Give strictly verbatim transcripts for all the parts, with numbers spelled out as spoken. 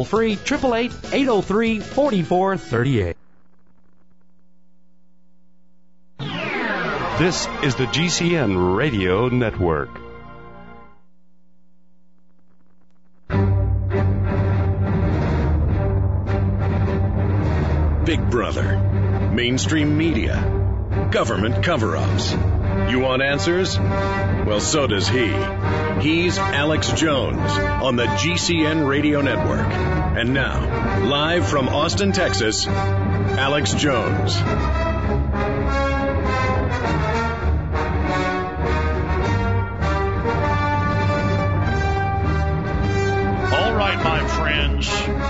Free, eight eight eight, eight oh three, four four three eight. This is the G C N Radio Network. Big Brother, mainstream media, government cover-ups. You want answers? Well, so does he. He's Alex Jones on the G C N Radio Network. And now, live from Austin, Texas, Alex Jones. All right, my friends.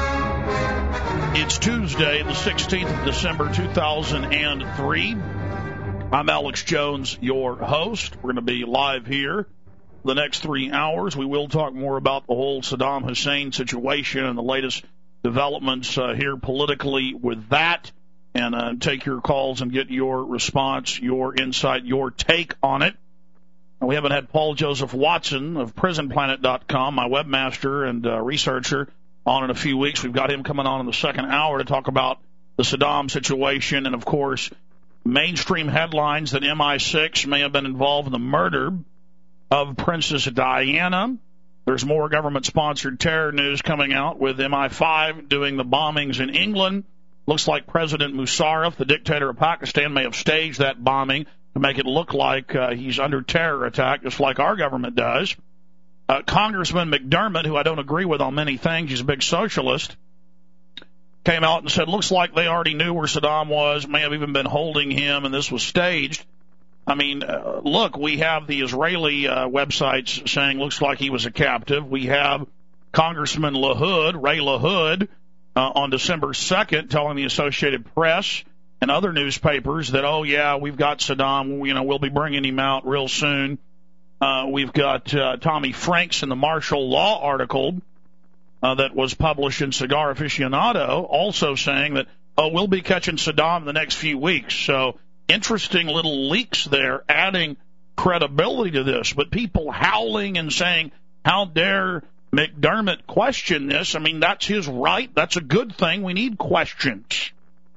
It's Tuesday, the sixteenth of December, two thousand three. I'm Alex Jones, your host. We're going to be live here the next three hours. We will talk more about the whole Saddam Hussein situation and the latest developments uh, here politically with that, and uh, take your calls and get your response, your insight, your take on it. We haven't had Paul Joseph Watson of prison planet dot com, my webmaster and uh, researcher, on in a few weeks. We've got him coming on in the second hour to talk about the Saddam situation and, of course, mainstream headlines that M I six may have been involved in the murder of Princess Diana. There's more government-sponsored terror news coming out with M I five doing the bombings in England. Looks like President Musharraf, the dictator of Pakistan, may have staged that bombing to make it look like uh, he's under terror attack, just like our government does. Uh, Congressman McDermott, who I don't agree with on many things, he's a big socialist, came out and said, looks like they already knew where Saddam was, may have even been holding him, and this was staged. I mean, uh, look, we have the Israeli uh, websites saying looks like he was a captive. We have Congressman LaHood, Ray LaHood, uh, on December second telling the Associated Press and other newspapers that, oh, yeah, we've got Saddam, you know, we'll be bringing him out real soon. Uh, we've got uh, Tommy Franks in the martial law article uh, that was published in Cigar Aficionado also saying that, oh, we'll be catching Saddam in the next few weeks. So interesting little leaks there, adding credibility to this. But people howling and saying, how dare McDermott question this? I mean, that's his right. That's a good thing. We need questions.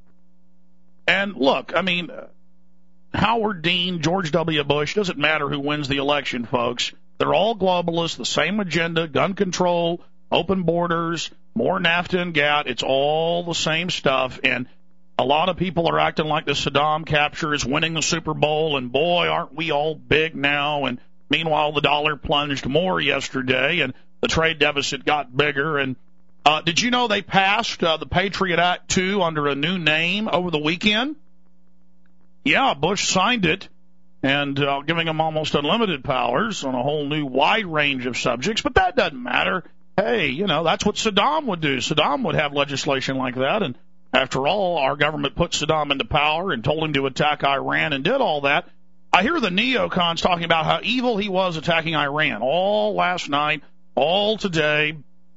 And look, I mean, Howard Dean, George W. Bush, doesn't matter who wins the election, folks. They're all globalists, the same agenda, gun control, open borders, more NAFTA and GATT. It's all the same stuff. And a lot of people are acting like the Saddam capture is winning the Super Bowl, and boy, aren't we all big now. And meanwhile, the dollar plunged more yesterday, and the trade deficit got bigger. And uh, did you know they passed uh, the Patriot Act two under a new name over the weekend? Yeah, Bush signed it, and uh, giving them almost unlimited powers on a whole new wide range of subjects, but that doesn't matter. Hey, you know, that's what Saddam would do. Saddam would have legislation like that, and after all, our government put Saddam into power and told him to attack Iran and did all that. I hear the neocons talking about how evil he was attacking Iran all last night, all today,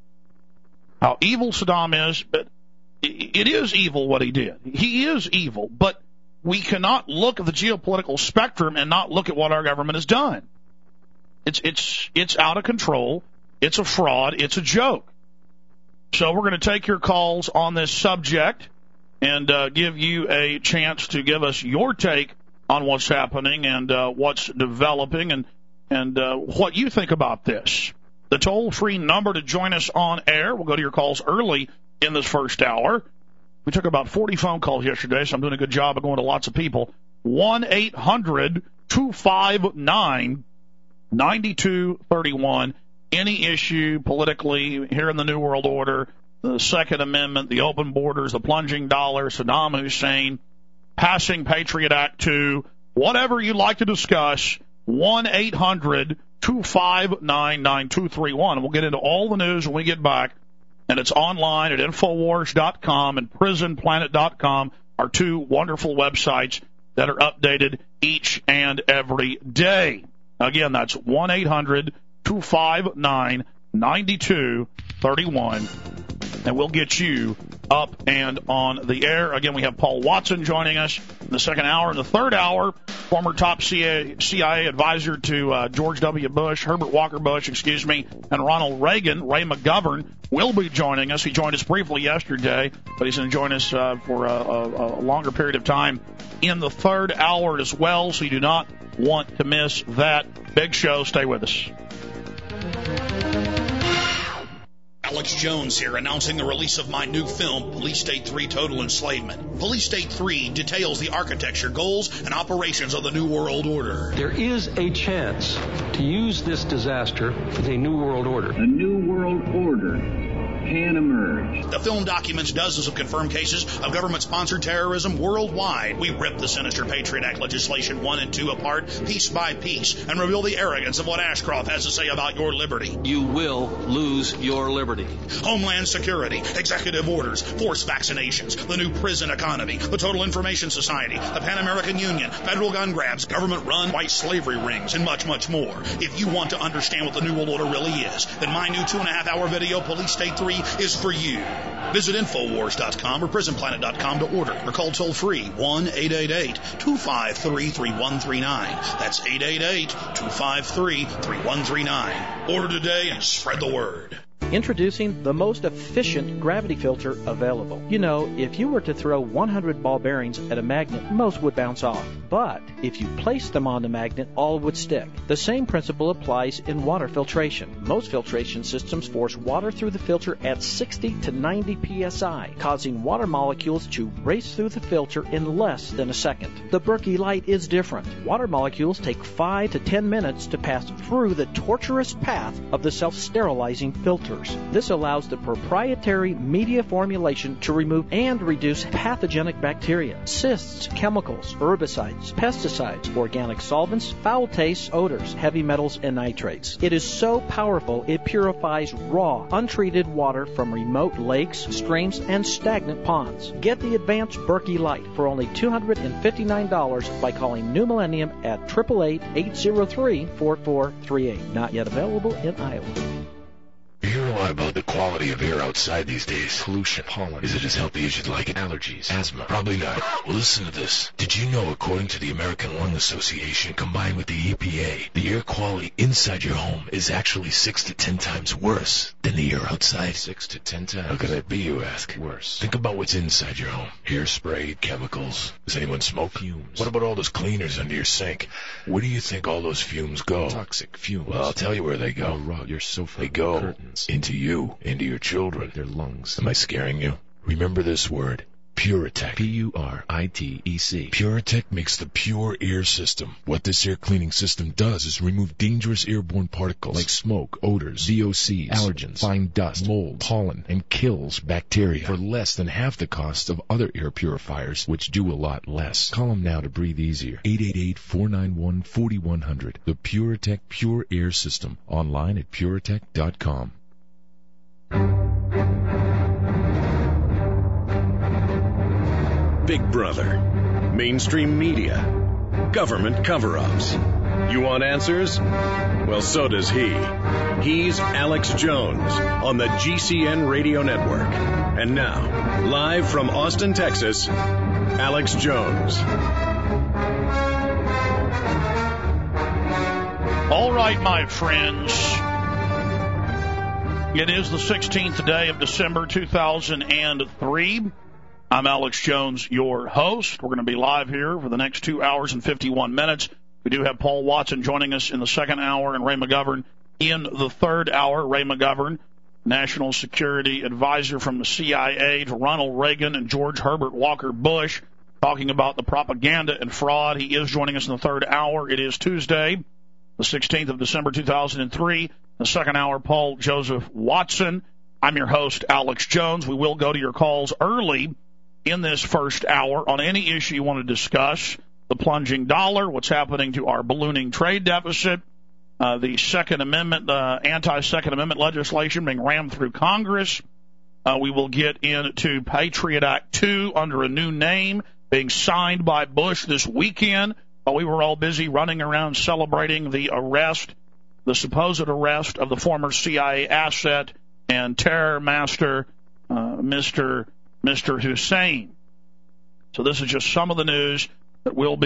how evil Saddam is, but it is evil what he did. He is evil, but we cannot look at the geopolitical spectrum and not look at what our government has done. It's it's it's out of control. It's a fraud. It's a joke. So we're going to take your calls on this subject and uh, give you a chance to give us your take on what's happening and uh, what's developing and and uh, what you think about this. The toll-free number to join us on air. We'll go to your calls early in this first hour. We took about forty phone calls yesterday, so I'm doing a good job of going to lots of people. one eight hundred two five nine nine two three one. Any issue politically here in the New World Order, the Second Amendment, the open borders, the plunging dollar, Saddam Hussein, passing Patriot Act two, whatever you'd like to discuss, one eight hundred two five nine nine two three one. And we'll get into all the news when we get back. And it's online at Infowars dot com and Prison Planet dot com, are two wonderful websites that are updated each and every day. Again, that's one eight hundred two five nine nine two three one, and we'll get you up and on the air. Again, we have Paul Watson joining us in the second hour. In the third hour, former top C I A advisor to uh, George W. Bush, Herbert Walker Bush, excuse me, and Ronald Reagan. Ray McGovern will be joining us. He joined us briefly yesterday, but he's going to join us uh, for a, a, a longer period of time in the third hour as well, so you do not want to miss that. Big show. Stay with us. Alex Jones here, announcing the release of my new film, Police State three Total Enslavement. Police State three details the architecture, goals, and operations of the New World Order. There is a chance to use this disaster as a New World Order. A New World Order can emerge. The film documents dozens of confirmed cases of government-sponsored terrorism worldwide. We rip the sinister Patriot Act legislation one and two apart, piece by piece, and reveal the arrogance of what Ashcroft has to say about your liberty. You will lose your liberty. Homeland Security, executive orders, forced vaccinations, the new prison economy, the Total Information Society, the Pan American Union, federal gun grabs, government-run white slavery rings, and much, much more. If you want to understand what the New World Order really is, then my new two-and-a-half-hour video, Police State three, is for you. Visit Infowars dot com or Prison Planet dot com to order, or call toll-free one eight eight eight, two five three, three one three nine. That's eight eight eight, two five three, three one three nine. Order today and spread the word. Introducing the most efficient gravity filter available. You know, if you were to throw one hundred ball bearings at a magnet, most would bounce off. But if you place them on the magnet, all would stick. The same principle applies in water filtration. Most filtration systems force water through the filter at sixty to ninety P S I, causing water molecules to race through the filter in less than a second. The Berkey Light is different. Water molecules take five to ten minutes to pass through the tortuous path of the self-sterilizing filter. This allows the proprietary media formulation to remove and reduce pathogenic bacteria, cysts, chemicals, herbicides, pesticides, organic solvents, foul tastes, odors, heavy metals, and nitrates. It is so powerful it purifies raw, untreated water from remote lakes, streams, and stagnant ponds. Get the advanced Berkey Light for only two hundred fifty-nine dollars by calling New Millennium at eight eight eight, eight zero three, four four three eight. Not yet available in Iowa. You hear a lot about the quality of air outside these days. Pollution, pollen. Is it as healthy as you'd like it? Allergies, asthma. Probably not. Well, listen to this. Did you know, according to the American Lung Association, combined with the E P A, the air quality inside your home is actually six to ten times worse than the air outside? Six to ten times. How could that be, you ask? Worse. Think about what's inside your home. Hairspray, chemicals. Does anyone smoke? Fumes. What about all those cleaners under your sink? Where do you think all those fumes go? Toxic fumes. Well, I'll tell you where they go. Rug, your sofa. They go curtains. Into you, into your children, their lungs. Am I scaring you? Remember this word, Puritech. P U R I T E C. Puritech makes the Pure Air System. What this air cleaning system does is remove dangerous airborne particles like smoke, odors, V O Cs, allergens, fine dust, mold, pollen, and kills bacteria for less than half the cost of other air purifiers, which do a lot less. Call them now to breathe easier. eight eight eight, four nine one, four one zero zero. The Puritech Pure Air System. Online at puritech dot com. Big Brother, mainstream media, government cover-ups. You want answers? Well, so does he. He's Alex Jones on the G C N Radio Network. And now, live from Austin, Texas, Alex Jones. All right, my friends. It is the sixteenth day of December, two thousand three. I'm Alex Jones, your host. We're going to be live here for the next two hours and fifty-one minutes. We do have Paul Watson joining us in the second hour and Ray McGovern in the third hour. Ray McGovern, National Security Advisor from the C I A to Ronald Reagan and George Herbert Walker Bush, talking about the propaganda and fraud. He is joining us in the third hour. It is Tuesday, the sixteenth of December, two thousand three. The second hour, Paul Joseph Watson. I'm your host, Alex Jones. We will go to your calls early in this first hour on any issue you want to discuss. The plunging dollar, what's happening to our ballooning trade deficit, uh, the Second Amendment, uh, anti-Second Amendment legislation being rammed through Congress. Uh, we will get into Patriot Act two under a new name being signed by Bush this weekend while we were all busy running around celebrating the arrest, the supposed arrest of the former C I A asset and terror master, uh, Mister Mister Hussein. So this is just some of the news that we'll be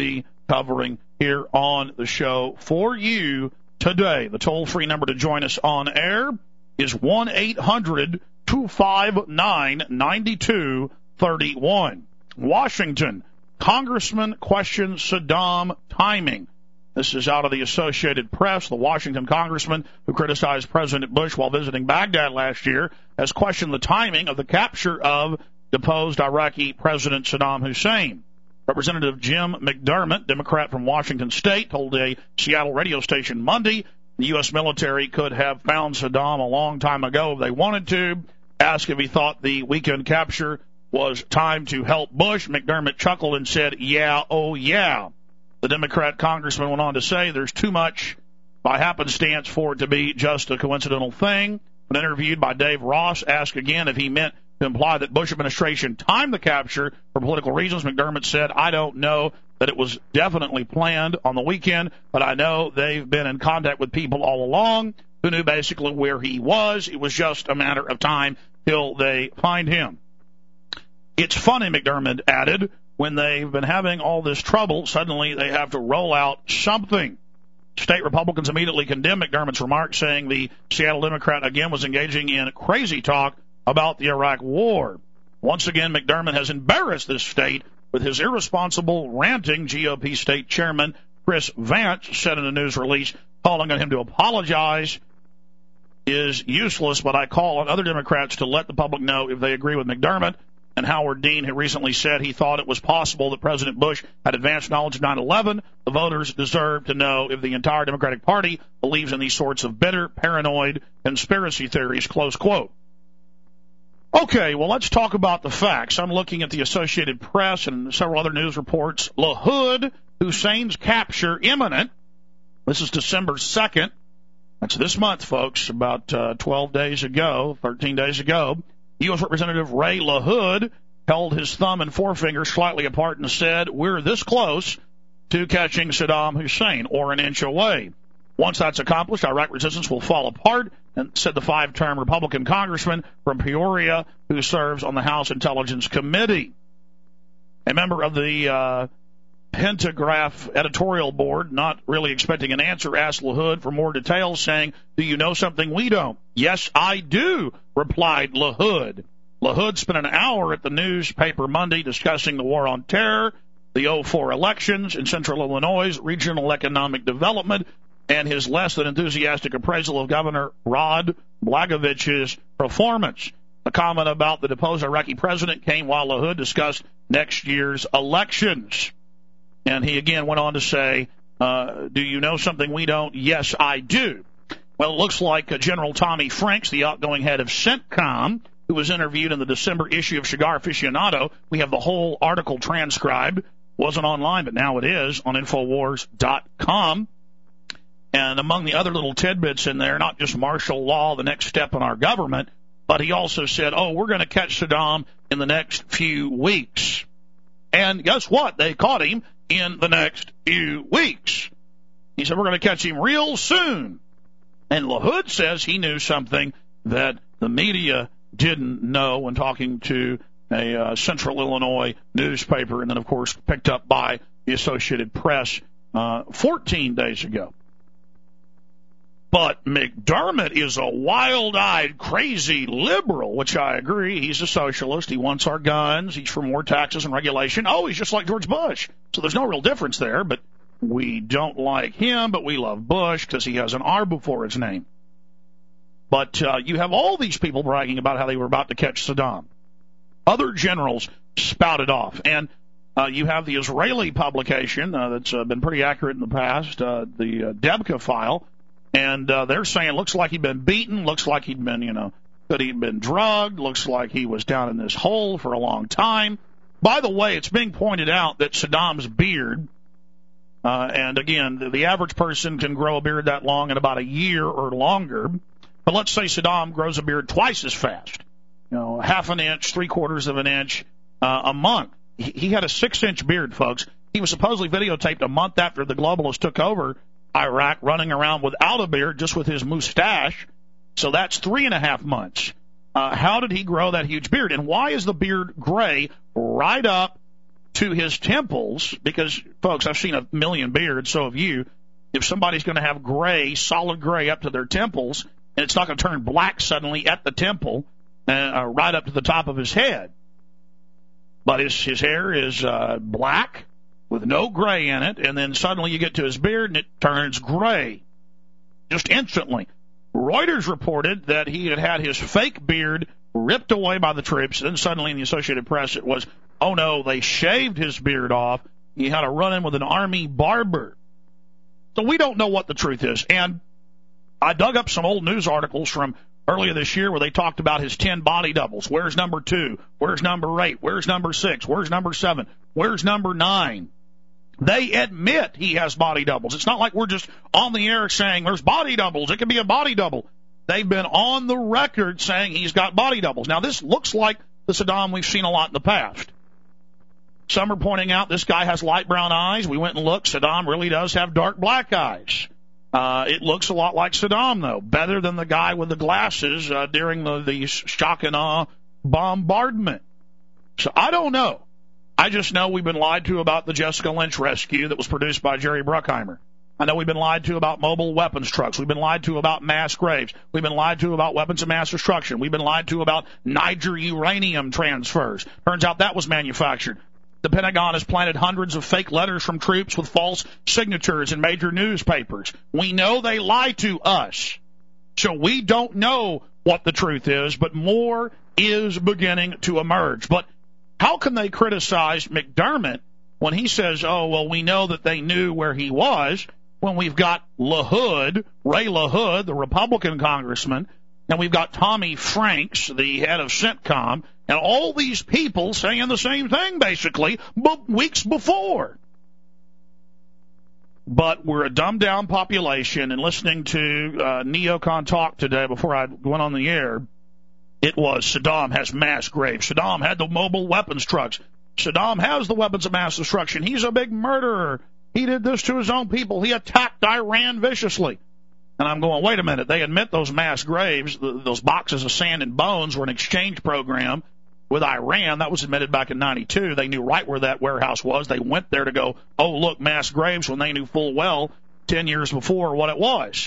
covering here on the show for you today. The toll-free number to join us on air is one eight hundred two five nine nine two three one. Washington, Congressman questions Saddam timing. This is out of the Associated Press. The Washington congressman who criticized President Bush while visiting Baghdad last year has questioned the timing of the capture of deposed Iraqi President Saddam Hussein. Representative Jim McDermott, Democrat from Washington State, told a Seattle radio station Monday the U S military could have found Saddam a long time ago if they wanted to. Asked if he thought the weekend capture was time to help Bush, McDermott chuckled and said, yeah, oh yeah. The Democrat congressman went on to say there's too much by happenstance for it to be just a coincidental thing. When interviewed by Dave Ross, asked again if he meant to imply that Bush administration timed the capture for political reasons, McDermott said, I don't know that it was definitely planned on the weekend, but I know they've been in contact with people all along who knew basically where he was. It was just a matter of time till they find him. It's funny, McDermott added, when they've been having all this trouble, suddenly they have to roll out something. State Republicans immediately condemned McDermott's remarks, saying the Seattle Democrat again was engaging in crazy talk about the Iraq war. Once again, McDermott has embarrassed this state with his irresponsible ranting, G O P state chairman Chris Vance said in a news release, calling on him to apologize is useless, but I call on other Democrats to let the public know if they agree with McDermott. And Howard Dean, who recently said he thought it was possible that President Bush had advanced knowledge of nine eleven. The voters deserve to know if the entire Democratic Party believes in these sorts of bitter, paranoid conspiracy theories, close quote. Okay, well, let's talk about the facts. I'm looking at the Associated Press and several other news reports. LaHood, Hussein's capture imminent. This is December second. That's this month, folks, about uh, twelve days ago, thirteen days ago. U S Representative Ray LaHood held his thumb and forefinger slightly apart and said, we're this close to catching Saddam Hussein, or an inch away. Once that's accomplished, Iraq resistance will fall apart, and said the five-term Republican congressman from Peoria who serves on the House Intelligence Committee. A member of the uh, Pentagraph editorial board, not really expecting an answer, asked LaHood for more details, saying, do you know something we don't? Yes, I do, replied LaHood. LaHood spent an hour at the newspaper Monday discussing the war on terror, the oh four elections in central Illinois, regional economic development, and his less than enthusiastic appraisal of Governor Rod Blagovich's performance. A comment about the deposed Iraqi president came while LaHood discussed next year's elections. And he again went on to say, uh, do you know something we don't? Yes, I do. Well, it looks like uh, General Tommy Franks, the outgoing head of CENTCOM, who was interviewed in the December issue of Cigar Aficionado. We have the whole article transcribed. Wasn't online, but now it is on Infowars dot com. And among the other little tidbits in there, not just martial law, the next step in our government, but he also said, oh, we're going to catch Saddam in the next few weeks. And guess what? They caught him in the next few weeks. He said, we're going to catch him real soon. And LaHood says he knew something that the media didn't know when talking to a uh, Central Illinois newspaper, and then, of course, picked up by the Associated Press uh, fourteen days ago. But McDermott is a wild-eyed, crazy liberal, which I agree. He's a socialist. He wants our guns. He's for more taxes and regulation. Oh, he's just like George Bush. So there's no real difference there, but we don't like him, but we love Bush because he has an R before his name. But uh, you have all these people bragging about how they were about to catch Saddam. Other generals spouted off. And uh, you have the Israeli publication uh, that's uh, been pretty accurate in the past, uh, the uh, Debka file. And uh, they're saying it looks like he'd been beaten, looks like he'd been, you know, that he'd been drugged, looks like he was down in this hole for a long time. By the way, it's being pointed out that Saddam's beard, uh, and again, the, the average person can grow a beard that long in about a year or longer. But let's say Saddam grows a beard twice as fast, you know, half an inch, three quarters of an inch uh, a month. He, he had a six-inch beard, folks. He was supposedly videotaped a month after the globalists took over Iraq, running around without a beard, just with his mustache. So that's three and a half months. Uh, how did he grow that huge beard? And why is the beard gray right up to his temples, because, folks, I've seen a million beards, so have you. If somebody's going to have gray, solid gray up to their temples, and it's not going to turn black suddenly at the temple, uh, right up to the top of his head. But his, his hair is uh, black with no gray in it, and then suddenly you get to his beard and it turns gray, just instantly. Reuters reported that he had had his fake beard ripped away by the troops, and then suddenly in the Associated Press it was, oh no, they shaved his beard off. He had a run-in with an army barber. So we don't know what the truth is. And I dug up some old news articles from earlier this year where they talked about his ten body doubles. Where's number two? Where's number eight? Where's number six? Where's number seven? Where's number nine? They admit he has body doubles. It's not like we're just on the air saying there's body doubles. It could be a body double. They've been on the record saying he's got body doubles. Now, this looks like the Saddam we've seen a lot in the past. Some are pointing out this guy has light brown eyes. We went and looked. Saddam really does have dark black eyes. Uh, it looks a lot like Saddam, though, better than the guy with the glasses uh, during the, the shock and awe bombardment. So I don't know. I just know we've been lied to about the Jessica Lynch rescue that was produced by Jerry Bruckheimer. I know we've been lied to about mobile weapons trucks. We've been lied to about mass graves. We've been lied to about weapons of mass destruction. We've been lied to about Niger uranium transfers. Turns out that was manufactured. The Pentagon has planted hundreds of fake letters from troops with false signatures in major newspapers. We know they lie to us. So we don't know what the truth is, but more is beginning to emerge. But how can they criticize McDermott when he says, oh, well, we know that they knew where he was, when we've got LaHood, Ray LaHood, the Republican congressman, and we've got Tommy Franks, the head of CENTCOM, and all these people saying the same thing, basically, but weeks before. But we're a dumbed-down population, and listening to uh, Neocon talk today before I went on the air, it was Saddam has mass graves. Saddam had the mobile weapons trucks. Saddam has the weapons of mass destruction. He's a big murderer. He did this to his own people. He attacked Iran viciously. And I'm going, wait a minute. They admit those mass graves, those boxes of sand and bones, were an exchange program with Iran. That was admitted back in ninety-two. They knew right where that warehouse was. They went there to go, oh, look, mass graves, when they knew full well ten years before what it was.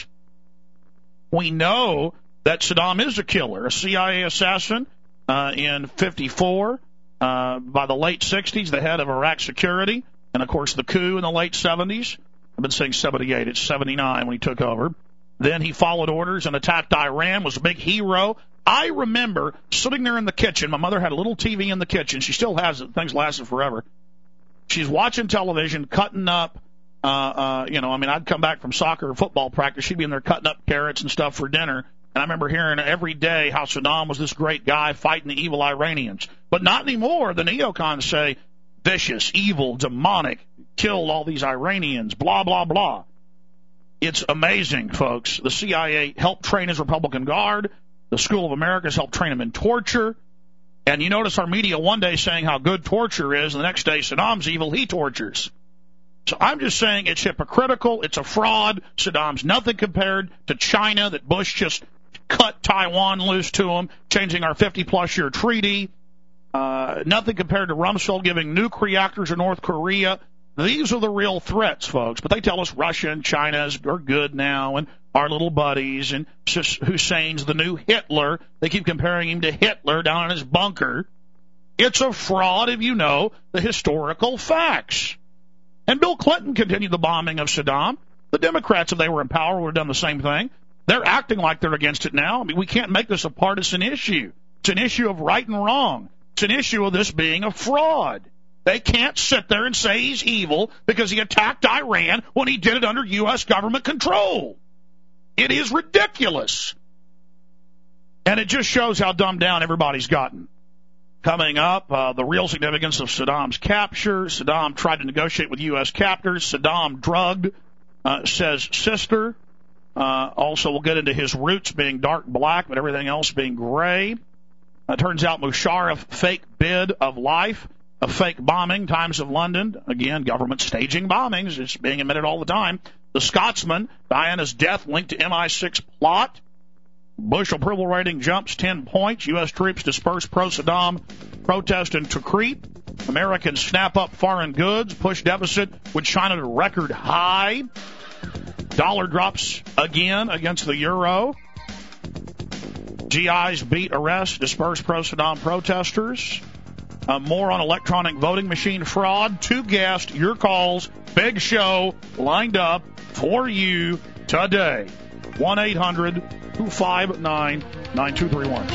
We know that Saddam is a killer, a C I A assassin uh, in fifty-four, uh, by the late sixties, the head of Iraq security, and, of course, the coup in the late seventies. I've been saying seventy-eight. It's seventy-nine when he took over. Then he followed orders and attacked Iran, was a big hero. I remember sitting there in the kitchen. My mother had a little T V in the kitchen. She still has it. Things lasted forever. She's watching television, cutting up, uh, uh, you know, I mean, I'd come back from soccer or football practice. She'd be in there cutting up carrots and stuff for dinner. And I remember hearing every day how Saddam was this great guy fighting the evil Iranians. But not anymore. The neocons say, vicious, evil, demonic, killed all these Iranians, blah, blah, blah. It's amazing, folks. The C I A helped train his Republican Guard. The School of Americas helped train him in torture. And you notice our media one day saying how good torture is, and the next day Saddam's evil, he tortures. So I'm just saying it's hypocritical. It's a fraud. Saddam's nothing compared to China that Bush just cut Taiwan loose to him, changing our fifty-plus year treaty. Uh, nothing compared to Rumsfeld giving nuke reactors to North Korea. These are the real threats, folks. But they tell us Russia and China are good now, and our little buddies, and Hussein's the new Hitler. They keep comparing him to Hitler down in his bunker. It's a fraud if you know the historical facts. And Bill Clinton continued the bombing of Saddam. The Democrats, if they were in power, would have done the same thing. They're acting like they're against it now. I mean, we can't make this a partisan issue. It's an issue of right and wrong. It's an issue of this being a fraud. They can't sit there and say he's evil because he attacked Iran when he did it under U S government control. It is ridiculous. And it just shows how dumbed down everybody's gotten. Coming up, uh, the real significance of Saddam's capture. Saddam tried to negotiate with U S captors. Saddam drugged, uh, says sister. Uh, also, we'll get into his roots being dark black, but everything else being gray. Uh, turns out Musharraf fake bid of life, a fake bombing, Times of London. Again, government staging bombings. It's being admitted all the time. The Scotsman, Diana's death linked to M I six plot. Bush approval rating jumps ten points. U S troops disperse pro-Saddam protest in Tikrit. Americans snap up foreign goods, push deficit with China to record high. Dollar drops again against the euro. G Is beat arrest, disperse pro-Saddam protesters. Uh, more on electronic voting machine fraud. Two guests, your calls, big show lined up for you today. one eight hundred two five nine nine two three one.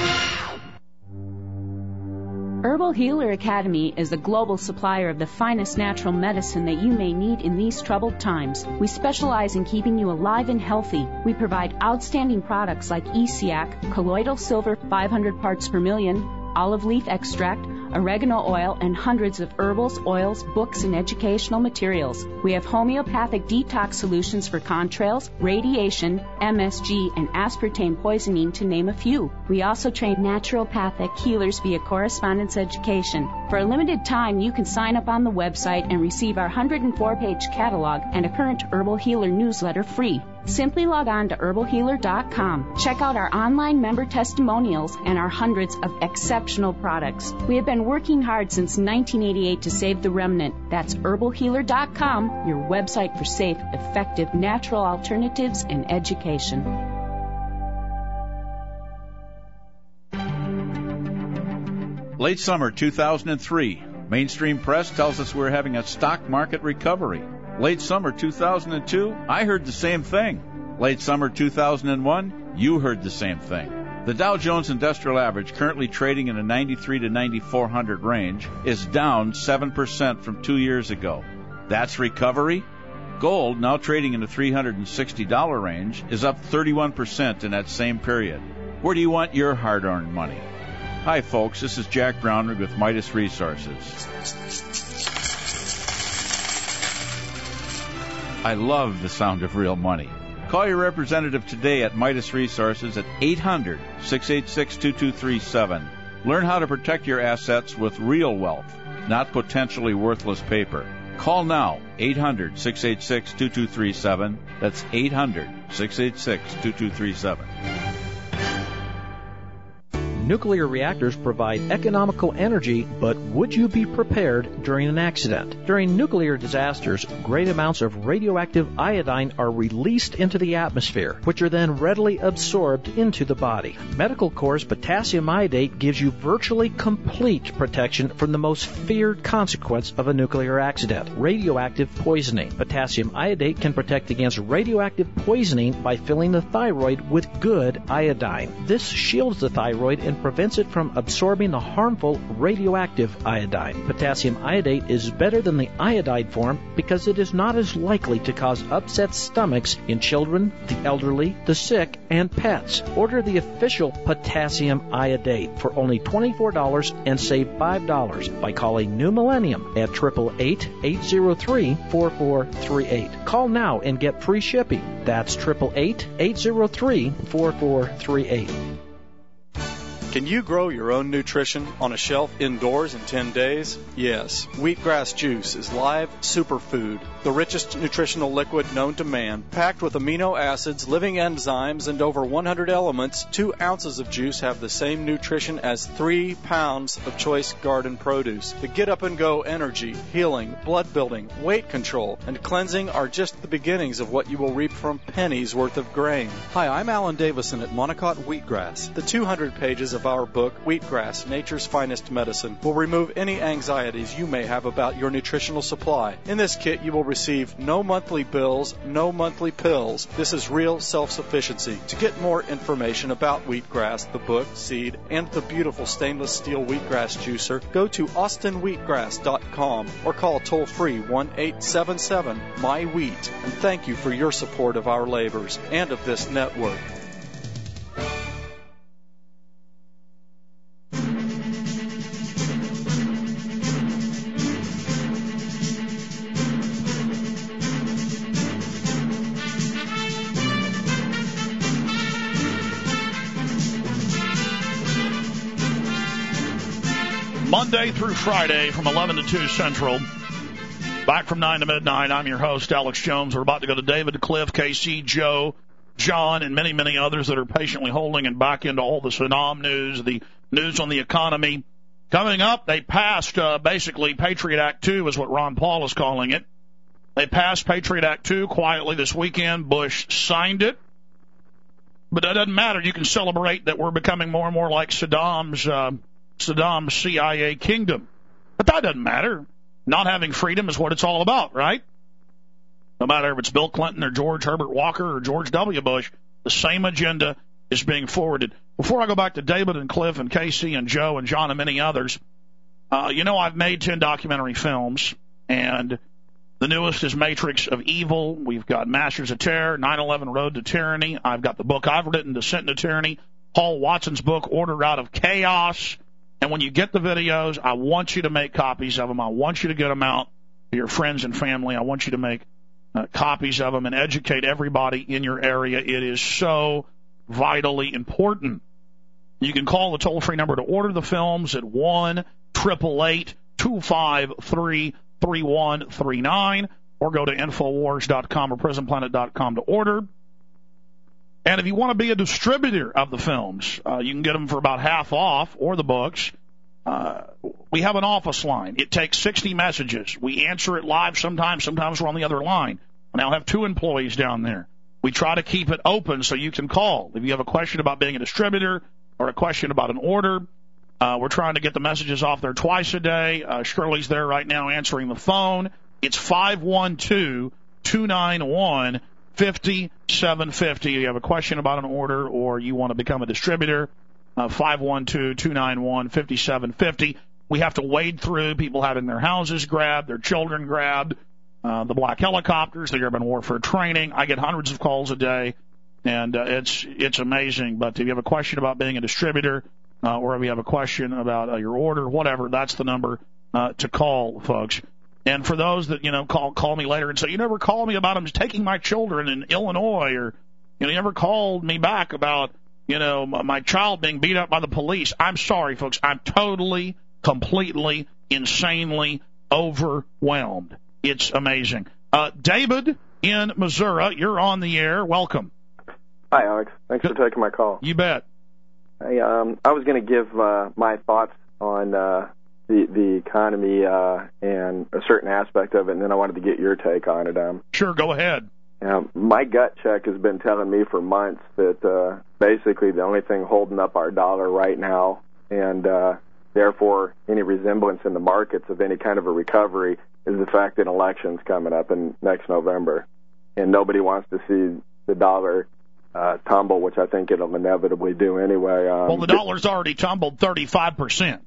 Herbal Healer Academy is a global supplier of the finest natural medicine that you may need in these troubled times. We specialize in keeping you alive and healthy. We provide outstanding products like E C A C, colloidal silver five hundred parts per million, olive leaf extract, oregano oil, and hundreds of herbals, oils, books, and educational materials. We have homeopathic detox solutions for contrails, radiation, M S G, and aspartame poisoning, to name a few. We also train naturopathic healers via correspondence education. For a limited time, you can sign up on the website and receive our one hundred four page catalog and a current Herbal Healer newsletter free. Simply log on to herbal healer dot com. Check out our online member testimonials and our hundreds of exceptional products. We have been working hard since nineteen eighty-eight to save the remnant. That's herbal healer dot com, your website for safe, effective, natural alternatives and education. Late summer two thousand three, Mainstream Press tells us we're having a stock market recovery. Late summer two thousand two, I heard the same thing. Late summer two thousand one, you heard the same thing. The Dow Jones Industrial Average, currently trading in a ninety-three to ninety-four hundred range, is down seven percent from two years ago. That's recovery? Gold, now trading in the three hundred sixty dollars range, is up thirty-one percent in that same period. Where do you want your hard-earned money? Hi, folks. This is Jack Brownrigg with Midas Resources. I love the sound of real money. Call your representative today at Midas Resources at eight hundred, six eight six, two two three seven. Learn how to protect your assets with real wealth, not potentially worthless paper. Call now, eight hundred, six eight six, two two three seven. That's eight hundred, six eight six, two two three seven. Nuclear reactors provide economical energy, but would you be prepared during an accident? During nuclear disasters, great amounts of radioactive iodine are released into the atmosphere, which are then readily absorbed into the body. Medical Corps' potassium iodate gives you virtually complete protection from the most feared consequence of a nuclear accident, radioactive poisoning. Potassium iodate can protect against radioactive poisoning by filling the thyroid with good iodine. This shields the thyroid and prevents it from absorbing the harmful radioactive iodine. Potassium iodate is better than the iodide form because it is not as likely to cause upset stomachs in children, the elderly, the sick, and pets. Order the official potassium iodate for only twenty-four dollars and save five dollars by calling New Millennium at eight eight eight, eight zero three, four four three eight. Call now and get free shipping. That's eight eight eight, eight zero three, four four three eight. Can you grow your own nutrition on a shelf indoors in ten days? Yes. Wheatgrass juice is live superfood, the richest nutritional liquid known to man. Packed with amino acids, living enzymes, and over one hundred elements, two ounces of juice have the same nutrition as three pounds of choice garden produce. The get-up-and-go energy, healing, blood building, weight control, and cleansing are just the beginnings of what you will reap from pennies worth of grain. Hi, I'm Alan Davison at Monocot Wheatgrass. The two hundred pages of our book, Wheatgrass, Nature's Finest Medicine, will remove any anxieties you may have about your nutritional supply. In this kit, you will receive no monthly bills, no monthly pills. This is real self-sufficiency. To get more information about wheatgrass, the book, seed, and the beautiful stainless steel wheatgrass juicer, go to austin wheatgrass dot com or call toll-free one eight seven seven, M Y wheat. And thank you for your support of our labors and of this network. Monday through Friday from eleven to two Central. Back from nine to midnight. I'm your host, Alex Jones. We're about to go to David, Cliff, K C, Joe, John, and many, many others that are patiently holding and back into all the Saddam news, the news on the economy, Coming up, they passed uh, basically Patriot Act two is what Ron Paul is calling it. They passed Patriot Act two quietly this weekend. Bush signed it. But that doesn't matter. You can celebrate that we're becoming more and more like Saddam's uh, Saddam's C I A kingdom. But that doesn't matter. Not having freedom is what it's all about, right? No matter if it's Bill Clinton or George Herbert Walker or George W. Bush, the same agenda is being forwarded. Before I go back to David and Cliff and Casey and Joe and John and many others, uh, you know I've made ten documentary films, and the newest is Matrix of Evil. We've got Masters of Terror, nine eleven Road to Tyranny. I've got the book I've written, Descent into Tyranny, Paul Watson's book, Order Out of Chaos. And when you get the videos, I want you to make copies of them. I want you to get them out to your friends and family. I want you to make uh, copies of them and educate everybody in your area. It is so vitally important. You can call the toll-free number to order the films at one eight eight eight, two five three, three one three nine or go to Infowars dot com or Prison Planet dot com to order. And if you want to be a distributor of the films, uh, you can get them for about half off, or the books. Uh, we have an office line. It takes sixty messages. We answer it live sometimes. Sometimes we're on the other line. I now have two employees down there. We try to keep it open so you can call. If you have a question about being a distributor or a question about an order, uh, we're trying to get the messages off there twice a day. Uh, Shirley's there right now answering the phone. It's five one two, two nine one, five seven five zero. If you have a question about an order or you want to become a distributor, uh, five one two, two nine one, five seven five zero. We have to wade through people having their houses grabbed, their children grabbed, uh, the black helicopters, the urban warfare training. I get hundreds of calls a day, and uh, it's it's amazing. But if you have a question about being a distributor, uh, or if you have a question about uh, your order, whatever, that's the number uh, to call, folks. And for those that, you know, call call me later and say, you never called me about them taking my children in Illinois, or, you know, you never called me back about, you know, my child being beat up by the police. I'm sorry, folks. I'm totally, completely, insanely overwhelmed. It's amazing. Uh, David in Missouri, you're on the air. Welcome. Hi, Alex. Thanks for taking my call. You bet. Hey, um, I was going to give uh, my thoughts on uh, the the economy uh, and a certain aspect of it, and then I wanted to get your take on it. Um, sure, go ahead. Uh, my gut check has been telling me for months that uh, basically the only thing holding up our dollar right now, and uh, therefore any resemblance in the markets of any kind of a recovery, is the fact that an election's coming up in next November, and nobody wants to see the dollar uh, tumble, which I think it'll inevitably do anyway. Um, well, the dollar's already tumbled thirty-five percent.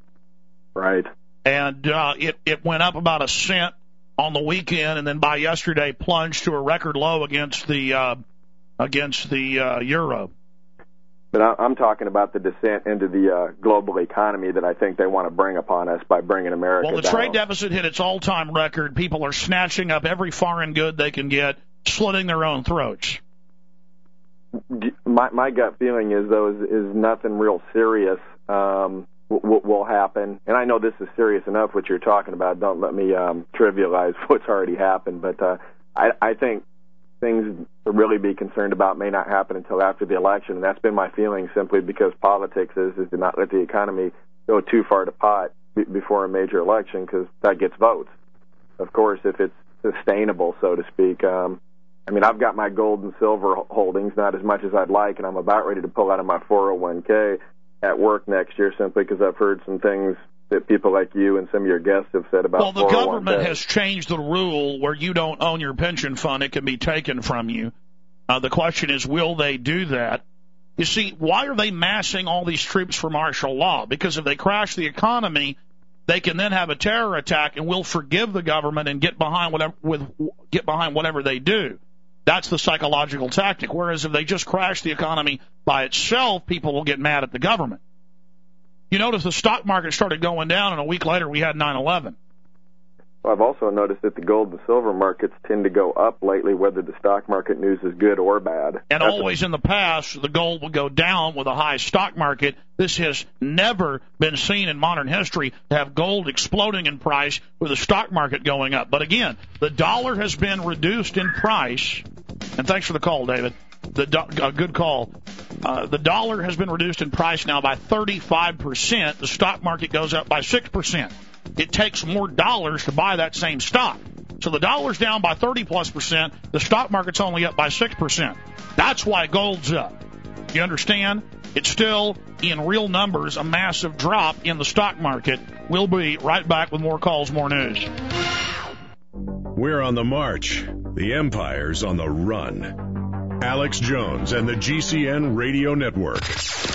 Right. And uh, it, it went up about a cent on the weekend, and then by yesterday plunged to a record low against the uh, against the uh, euro. But I'm talking about the descent into the uh, global economy that I think they want to bring upon us by bringing America down. Well, the trade deficit hit its all-time record. People are snatching up every foreign good they can get, slitting their own throats. My, my gut feeling is, though, is, is nothing real serious um, w- will happen. And I know this is serious enough, what you're talking about. Don't let me um, trivialize what's already happened. But uh, I, I think things to really be concerned about may not happen until after the election, and that's been my feeling simply because politics is, is to not let the economy go too far to pot b- before a major election, because that gets votes. Of course, if it's sustainable, so to speak. Um, I mean, I've got my gold and silver holdings, not as much as I'd like, and I'm about ready to pull out of my four oh one k at work next year simply because I've heard some things that people like you and some of your guests have said about Well, the four oh one k. government has changed the rule where you don't own your pension fund. It can be taken from you. Uh, the question is, will they do that? You see, why are they massing all these troops for martial law? Because if they crash the economy, they can then have a terror attack, and we'll forgive the government and get behind whatever, with, get behind whatever they do. That's the psychological tactic. Whereas if they just crash the economy by itself, people will get mad at the government. You notice the stock market started going down, and a week later we had nine eleven. Well, I've also noticed that the gold and silver markets tend to go up lately, whether the stock market news is good or bad. And That's always a- in the past, the gold would go down with a high stock market. This has never been seen in modern history, to have gold exploding in price with the stock market going up. But again, the dollar has been reduced in price. And thanks for the call, David. The do- a good call. Uh, the dollar has been reduced in price now by thirty-five percent. The stock market goes up by six percent. It takes more dollars to buy that same stock. So the dollar's down by thirty plus percent. The stock market's only up by six percent. That's why gold's up. You understand? It's still, in real numbers, a massive drop in the stock market. We'll be right back with more calls, more news. We're on the march. The empire's on the run. Alex Jones and the G C N Radio Network.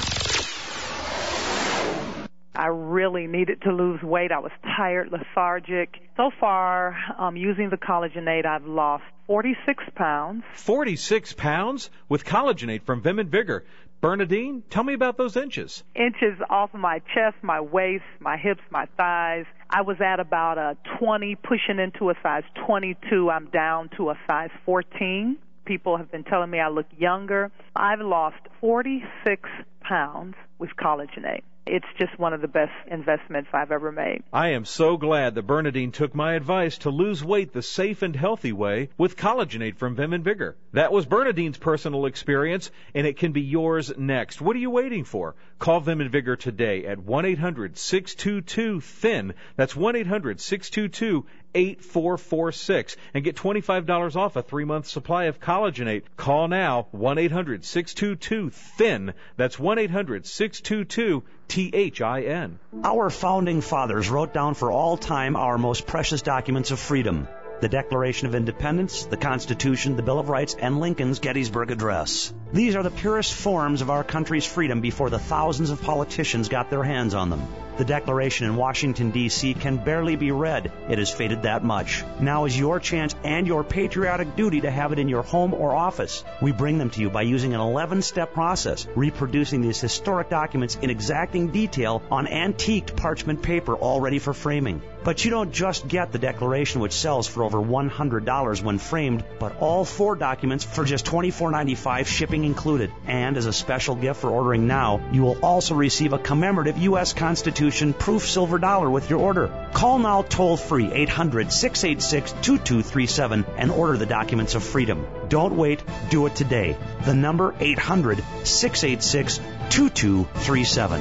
I really needed to lose weight. I was tired, lethargic. So far, um, using the Collagenate, I've lost forty-six pounds. forty-six pounds? With Collagenate from Vim and Vigor. Bernadine, tell me about those inches. Inches off of my chest, my waist, my hips, my thighs. I was at about a twenty, pushing into a size twenty-two. I'm down to a size fourteen. People have been telling me I look younger. I've lost forty-six pounds with Collagenate. It's just one of the best investments I've ever made. I am so glad that Bernadine took my advice to lose weight the safe and healthy way with Collagenate from Vim and Vigor. That was Bernadine's personal experience, and it can be yours next. What are you waiting for? Call Vim and Vigor today at one eight hundred six two two thin. That's one eight hundred six two two eight four four six and get twenty-five dollars off a three-month supply of Collagenate. Call now, one eight hundred six two two thin. That's one eight hundred six two two T H I N. Our founding fathers wrote down for all time our most precious documents of freedom: the Declaration of Independence, the Constitution, the Bill of Rights, and Lincoln's Gettysburg Address. These are the purest forms of our country's freedom before the thousands of politicians got their hands on them. The Declaration in Washington, D C can barely be read. It has faded that much. Now is your chance and your patriotic duty to have it in your home or office. We bring them to you by using an eleven-step process, reproducing these historic documents in exacting detail on antiqued parchment paper all ready for framing. But you don't just get the Declaration, which sells for over one hundred dollars when framed, but all four documents for just twenty-four ninety-five, shipping included. And as a special gift for ordering now, you will also receive a commemorative U S Constitution proof silver dollar with your order. Call now toll-free eight hundred six eight six two two three seven and order the documents of freedom. Don't wait. Do it today. The number eight hundred six eight six two two three seven.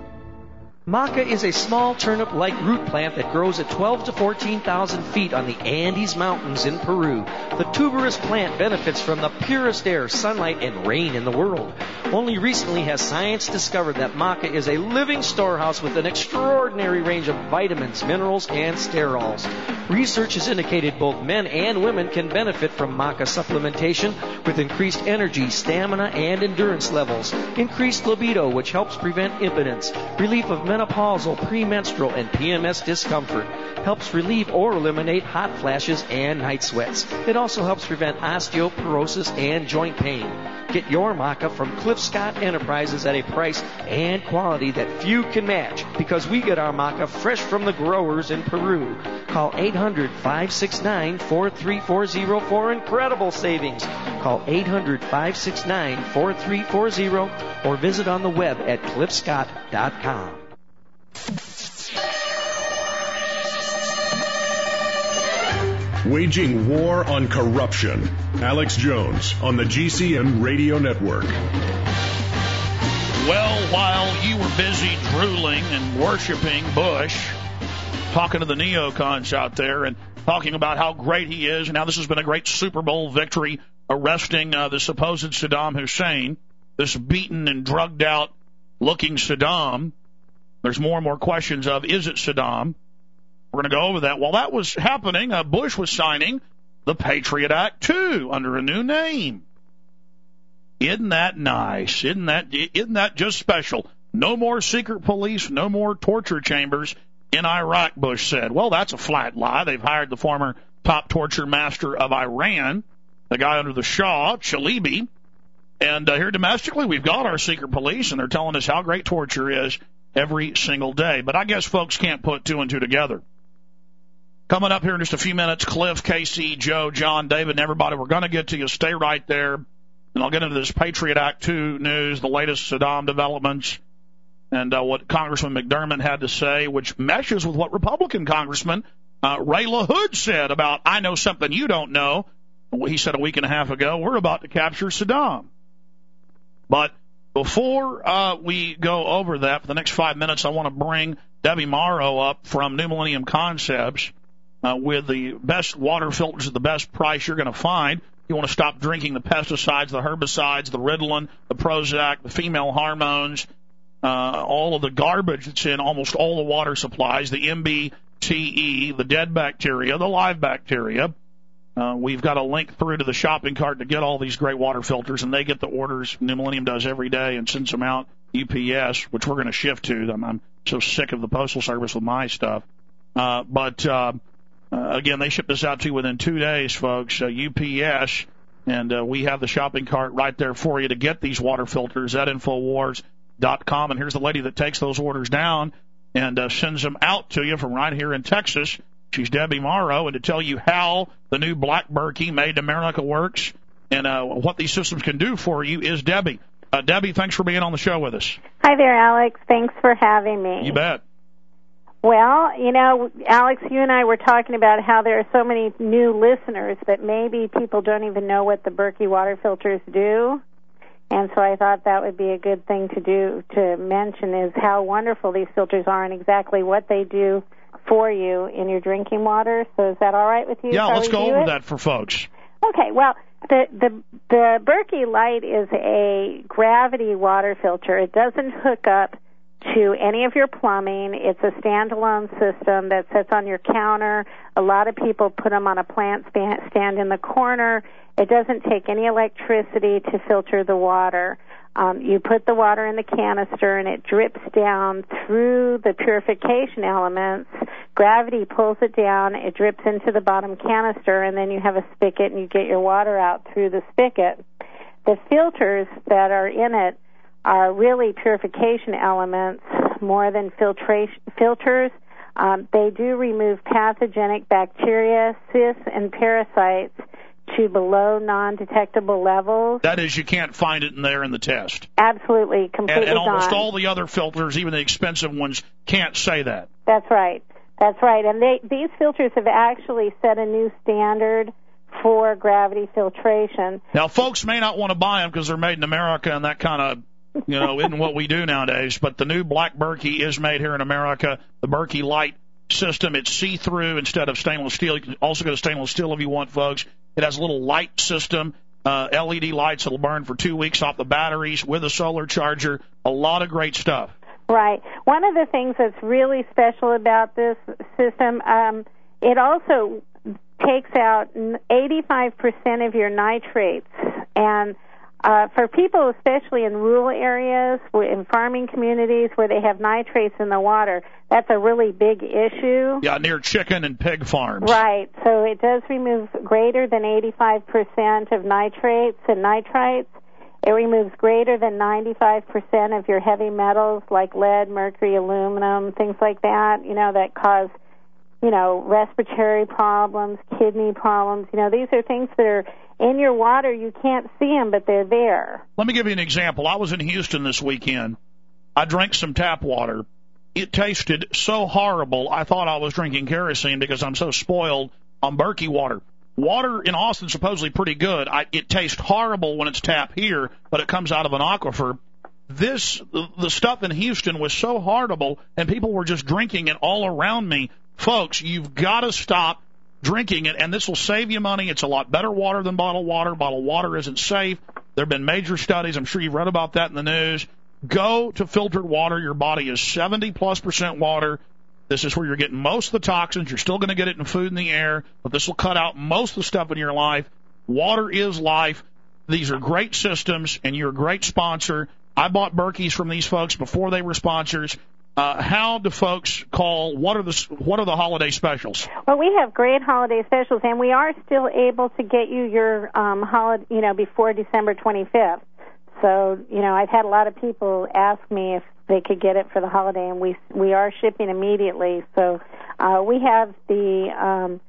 Maca is a small turnip-like root plant that grows at twelve to fourteen thousand feet on the Andes Mountains in Peru. The tuberous plant benefits from the purest air, sunlight, and rain in the world. Only recently has science discovered that maca is a living storehouse with an extraordinary range of vitamins, minerals, and sterols. Research has indicated both men and women can benefit from maca supplementation with increased energy, stamina, and endurance levels, increased libido, which helps prevent impotence, relief of menopausal, premenstrual, and P M S discomfort, helps relieve or eliminate hot flashes and night sweats. It also helps prevent osteoporosis and joint pain. Get your maca from Cliff Scott Enterprises at a price and quality that few can match, because we get our maca fresh from the growers in Peru. Call eight hundred five six nine four three four zero for incredible savings. Call eight hundred five six nine four three four zero or visit on the web at cliff scott dot com. Waging war on corruption. Alex Jones on the G C N Radio Network. Well, while you were busy drooling and worshiping Bush, talking to the neocons out there and talking about how great he is, and how this has been a great Super Bowl victory, arresting uh, the supposed Saddam Hussein, this beaten and drugged out looking Saddam. There's more and more questions of, is it Saddam? We're going to go over that. While that was happening, uh, Bush was signing the Patriot Act two under a new name. Isn't that nice? Isn't that, isn't that just special? No more secret police, no more torture chambers in Iraq, Bush said. Well, that's a flat lie. They've hired the former top torture master of Iran, the guy under the Shah, Chalibi. And uh, here domestically, we've got our secret police, and they're telling us how great torture is every single day. But I guess folks can't put two and two together. Coming up here in just a few minutes, Cliff, Casey, Joe, John, David, and everybody, we're going to get to you. Stay right there, and I'll get into this Patriot Act two news, the latest Saddam developments, and uh, what Congressman McDermott had to say, which meshes with what Republican Congressman uh, Ray LaHood said about, I know something you don't know. He said a week and a half ago, we're about to capture Saddam. But Before uh, we go over that for the next five minutes, I want to bring Debbie Morrow up from New Millennium Concepts uh, with the best water filters at the best price you're going to find. You want to stop drinking the pesticides, the herbicides, the Ritalin, the Prozac, the female hormones, uh, all of the garbage that's in almost all the water supplies, the M B T E, the dead bacteria, the live bacteria. Uh, we've got a link through to the shopping cart to get all these great water filters, and they get the orders New Millennium does every day and sends them out U P S, which we're going to shift to. I'm, I'm so sick of the Postal Service with my stuff. Uh, but, uh, uh, again, they ship this out to you within two days, folks, uh, U P S, and uh, we have the shopping cart right there for you to get these water filters at Infowars dot com. And here's the lady that takes those orders down and uh, sends them out to you from right here in Texas. She's Debbie Morrow, and to tell you how the new Black Berkey Made in America works and uh, what these systems can do for you is Debbie. Uh, Debbie, thanks for being on the show with us. Hi there, Alex. Thanks for having me. You bet. Well, you know, Alex, you and I were talking about how there are so many new listeners that maybe people don't even know what the Berkey water filters do. And so I thought that would be a good thing to do, to mention, is how wonderful these filters are and exactly what they do for you in your drinking water. So is that all right with you? Yeah, let's go over it? that for folks. Okay, well, the, the the Berkey Light is a gravity water filter. It doesn't hook up to any of your plumbing. It's a standalone system that sits on your counter. A lot of people put them on a plant stand in the corner. It doesn't take any electricity to filter the water. Um, you put the water in the canister, and it drips down through the purification elements. Gravity pulls it down. It drips into the bottom canister, and then you have a spigot, and you get your water out through the spigot. The filters that are in it are really purification elements more than filtration filters. Um, they do remove pathogenic bacteria, cysts, and parasites to below non-detectable levels. That is, you can't find it in there in the test. Absolutely, completely And, and almost gone. all the other filters, even the expensive ones, can't say that. That's right. That's right. And they, these filters have actually set a new standard for gravity filtration. Now, folks may not want to buy them because they're made in America, and that kind of, you know, isn't what we do nowadays. But the new Black Berkey is made here in America. The Berkey Light system, it's see-through instead of stainless steel. You can also go to stainless steel if you want, folks. It has a little light system, uh, L E D lights that'll burn for two weeks off the batteries with a solar charger. A lot of great stuff. Right. One of the things that's really special about this system, um, it also takes out eighty-five percent of your nitrates. And uh, for people, especially in rural areas, in farming communities where they have nitrates in the water, that's a really big issue. Yeah, near chicken and pig farms. Right. So it does remove greater than eighty-five percent of nitrates and nitrites. It removes greater than ninety-five percent of your heavy metals like lead, mercury, aluminum, things like that, you know, that cause, you know, respiratory problems, kidney problems. You know, these are things that are in your water. You can't see them, but they're there. Let me give you an example. I was in Houston this weekend. I drank some tap water. It tasted so horrible, I thought I was drinking kerosene because I'm so spoiled on Berkey water. Water in Austin's supposedly pretty good. I, it tastes horrible when it's tap here, but it comes out of an aquifer. This, the stuff in Houston was so horrible, and people were just drinking it all around me. Folks, you've got to stop drinking it, and this will save you money. It's a lot better water than bottled water. Bottled water isn't safe. There have been major studies. I'm sure you've read about that in the news. Go to filtered water. Your body is seventy plus percent water. This is where you're getting most of the toxins. You're still going to get it in food and the air, but this will cut out most of the stuff in your life. Water is life. These are great systems, and you're a great sponsor. I bought Berkeys from these folks before they were sponsors. Uh, how do folks call? What are the what are the holiday specials? Well, we have great holiday specials, and we are still able to get you your um, holiday, you know, before December twenty-fifth. So, you know, I've had a lot of people ask me if they could get it for the holiday, and we we are shipping immediately. So uh, we have the um,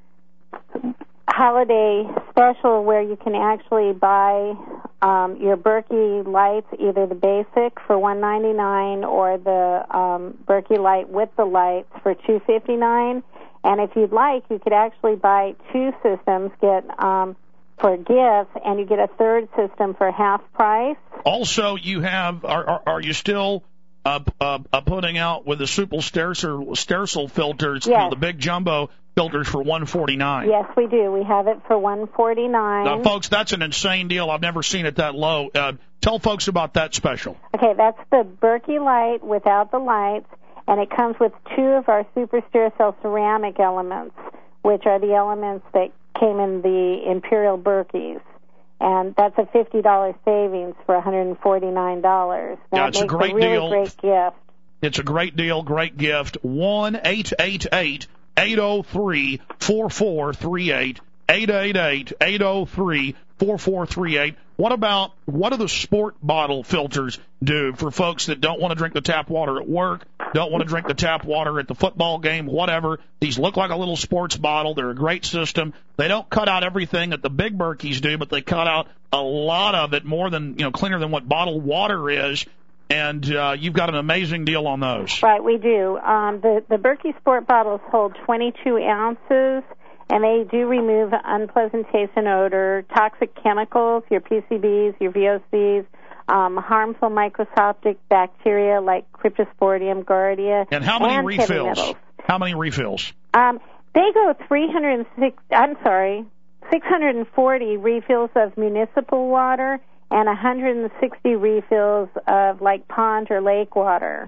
holiday special where you can actually buy um, your Berkey lights, either the basic for one ninety-nine or the um, Berkey light with the lights for two fifty-nine. And if you'd like, you could actually buy two systems, get um, for gifts, and you get a third system for half price. Also, you have, are, are, are you still uh, uh, uh, putting out with the Super Stercil filters, Yes. you know, the big jumbo filters for one forty-nine? Yes, we do. We have it for one forty-nine. Now, folks, that's an insane deal. I've never seen it that low. Uh, tell folks about that special. Okay, that's the Berkey Light without the lights, and it comes with two of our Super Stercil ceramic elements, which are the elements that came in the Imperial Berkeys. And that's a fifty dollars savings for one hundred forty-nine dollars. That Yeah, it's a makes great a really deal. great gift. It's a great deal, great gift. one eight eight eight eight oh three four four three eight. eight eight eight eight oh three four four three eight. What about, what do the sport bottle filters do for folks that don't want to drink the tap water at work, don't want to drink the tap water at the football game, whatever? These look like a little sports bottle. They're a great system. They don't cut out everything that the big Berkeys do, but they cut out a lot of it, more than, you know, cleaner than what bottled water is. And uh, you've got an amazing deal on those. Right, we do. Um, the, the Berkey Sport bottles hold twenty-two ounces, and they do remove unpleasant taste and odor, toxic chemicals, your P C Bs, your V O Cs, um, harmful microscopic bacteria like Cryptosporidium, Giardia, And how many and heavy refills? metals. How many refills? Um, they go three hundred six. I'm sorry, six hundred forty refills of municipal water and one hundred sixty refills of like pond or lake water.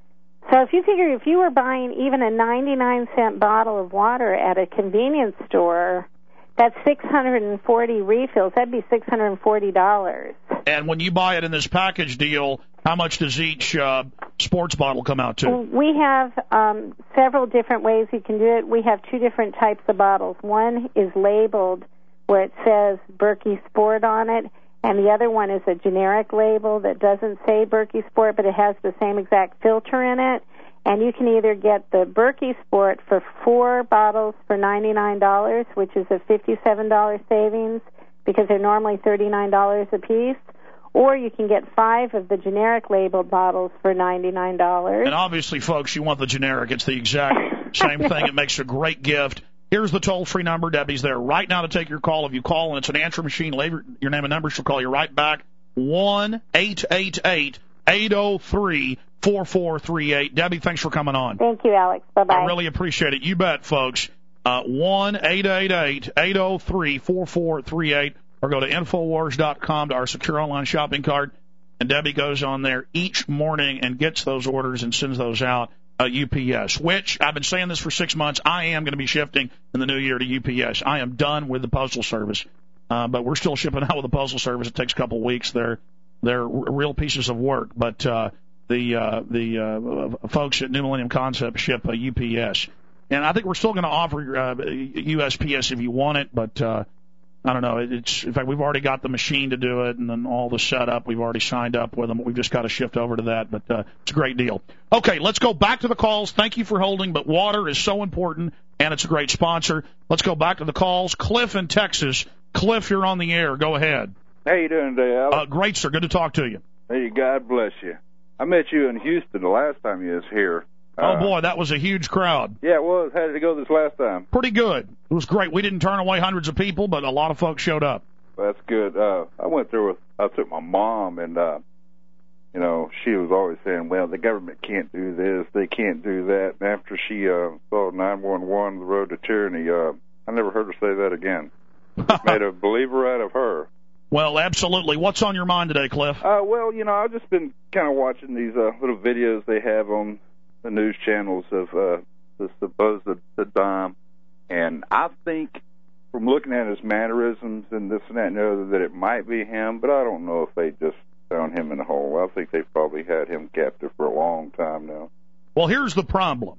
So if you figure if you were buying even a ninety-nine cent bottle of water at a convenience store, that's six hundred forty refills. That'd be six hundred forty dollars. And when you buy it in this package deal, how much does each uh, sports bottle come out to? We have um, several different ways you can do it. We have two different types of bottles. One is labeled where it says Berkey Sport on it, and the other one is a generic label that doesn't say Berkey Sport, but it has the same exact filter in it. And you can either get the Berkey Sport for four bottles for ninety-nine dollars, which is a fifty-seven dollars savings because they're normally thirty-nine dollars a piece, or you can get five of the generic labeled bottles for ninety-nine dollars. And obviously, folks, you want the generic. It's the exact same thing. It makes a great gift. Here's the toll-free number. Debbie's there right now to take your call. If you call and it's an answer machine, leave your name and number. She'll call you right back. one eight eight eight eight oh three four four three eight. Debbie, thanks for coming on. Thank you, Alex. Bye-bye. I really appreciate it. You bet, folks. Uh, one eight eight eight eight oh three four four three eight, or go to Infowars dot com to our secure online shopping cart. And Debbie goes on there each morning and gets those orders and sends those out. Uh, U P S, which I've been saying this for six months. I am going to be shifting in the new year to U P S. I am done with the Postal Service, uh, but we're still shipping out with the Postal Service. It takes a couple of weeks. They're they're real pieces of work, but uh, the uh, the uh, folks at New Millennium Concepts ship a U P S, and I think we're still going to offer uh, U S P S if you want it, but uh, I don't know. It's in fact we've already got the machine to do it, and then all the setup. We've already signed up with them. We've just got to shift over to that, but uh, it's a great deal. Okay, let's go back to the calls. Thank you for holding, but water is so important, and it's a great sponsor. Let's go back to the calls. Cliff in Texas. Cliff, you're on the air. Go ahead. How you doing today, Alex? Uh, great, sir. Good to talk to you. Hey, God bless you. I met you in Houston the last time you was here. Oh, uh, boy, that was a huge crowd. Yeah, it was. How did it go this last time? Pretty good. It was great. We didn't turn away hundreds of people, but a lot of folks showed up. That's good. Uh, I went there with, I took my mom, and, uh, you know, she was always saying, well, the government can't do this, they can't do that. And after she uh, saw nine one one, the road to tyranny, uh, I never heard her say that again. It made a believer out of her. Well, absolutely. What's on your mind today, Cliff? Uh, well, you know, I've just been kind of watching these uh, little videos they have on the news channels of uh, the supposed Saddam, and I think from looking at his mannerisms and this and that and the other that it might be him, but I don't know if they just found him in a hole. I think they've probably had him captive for a long time now. Well, here's the problem.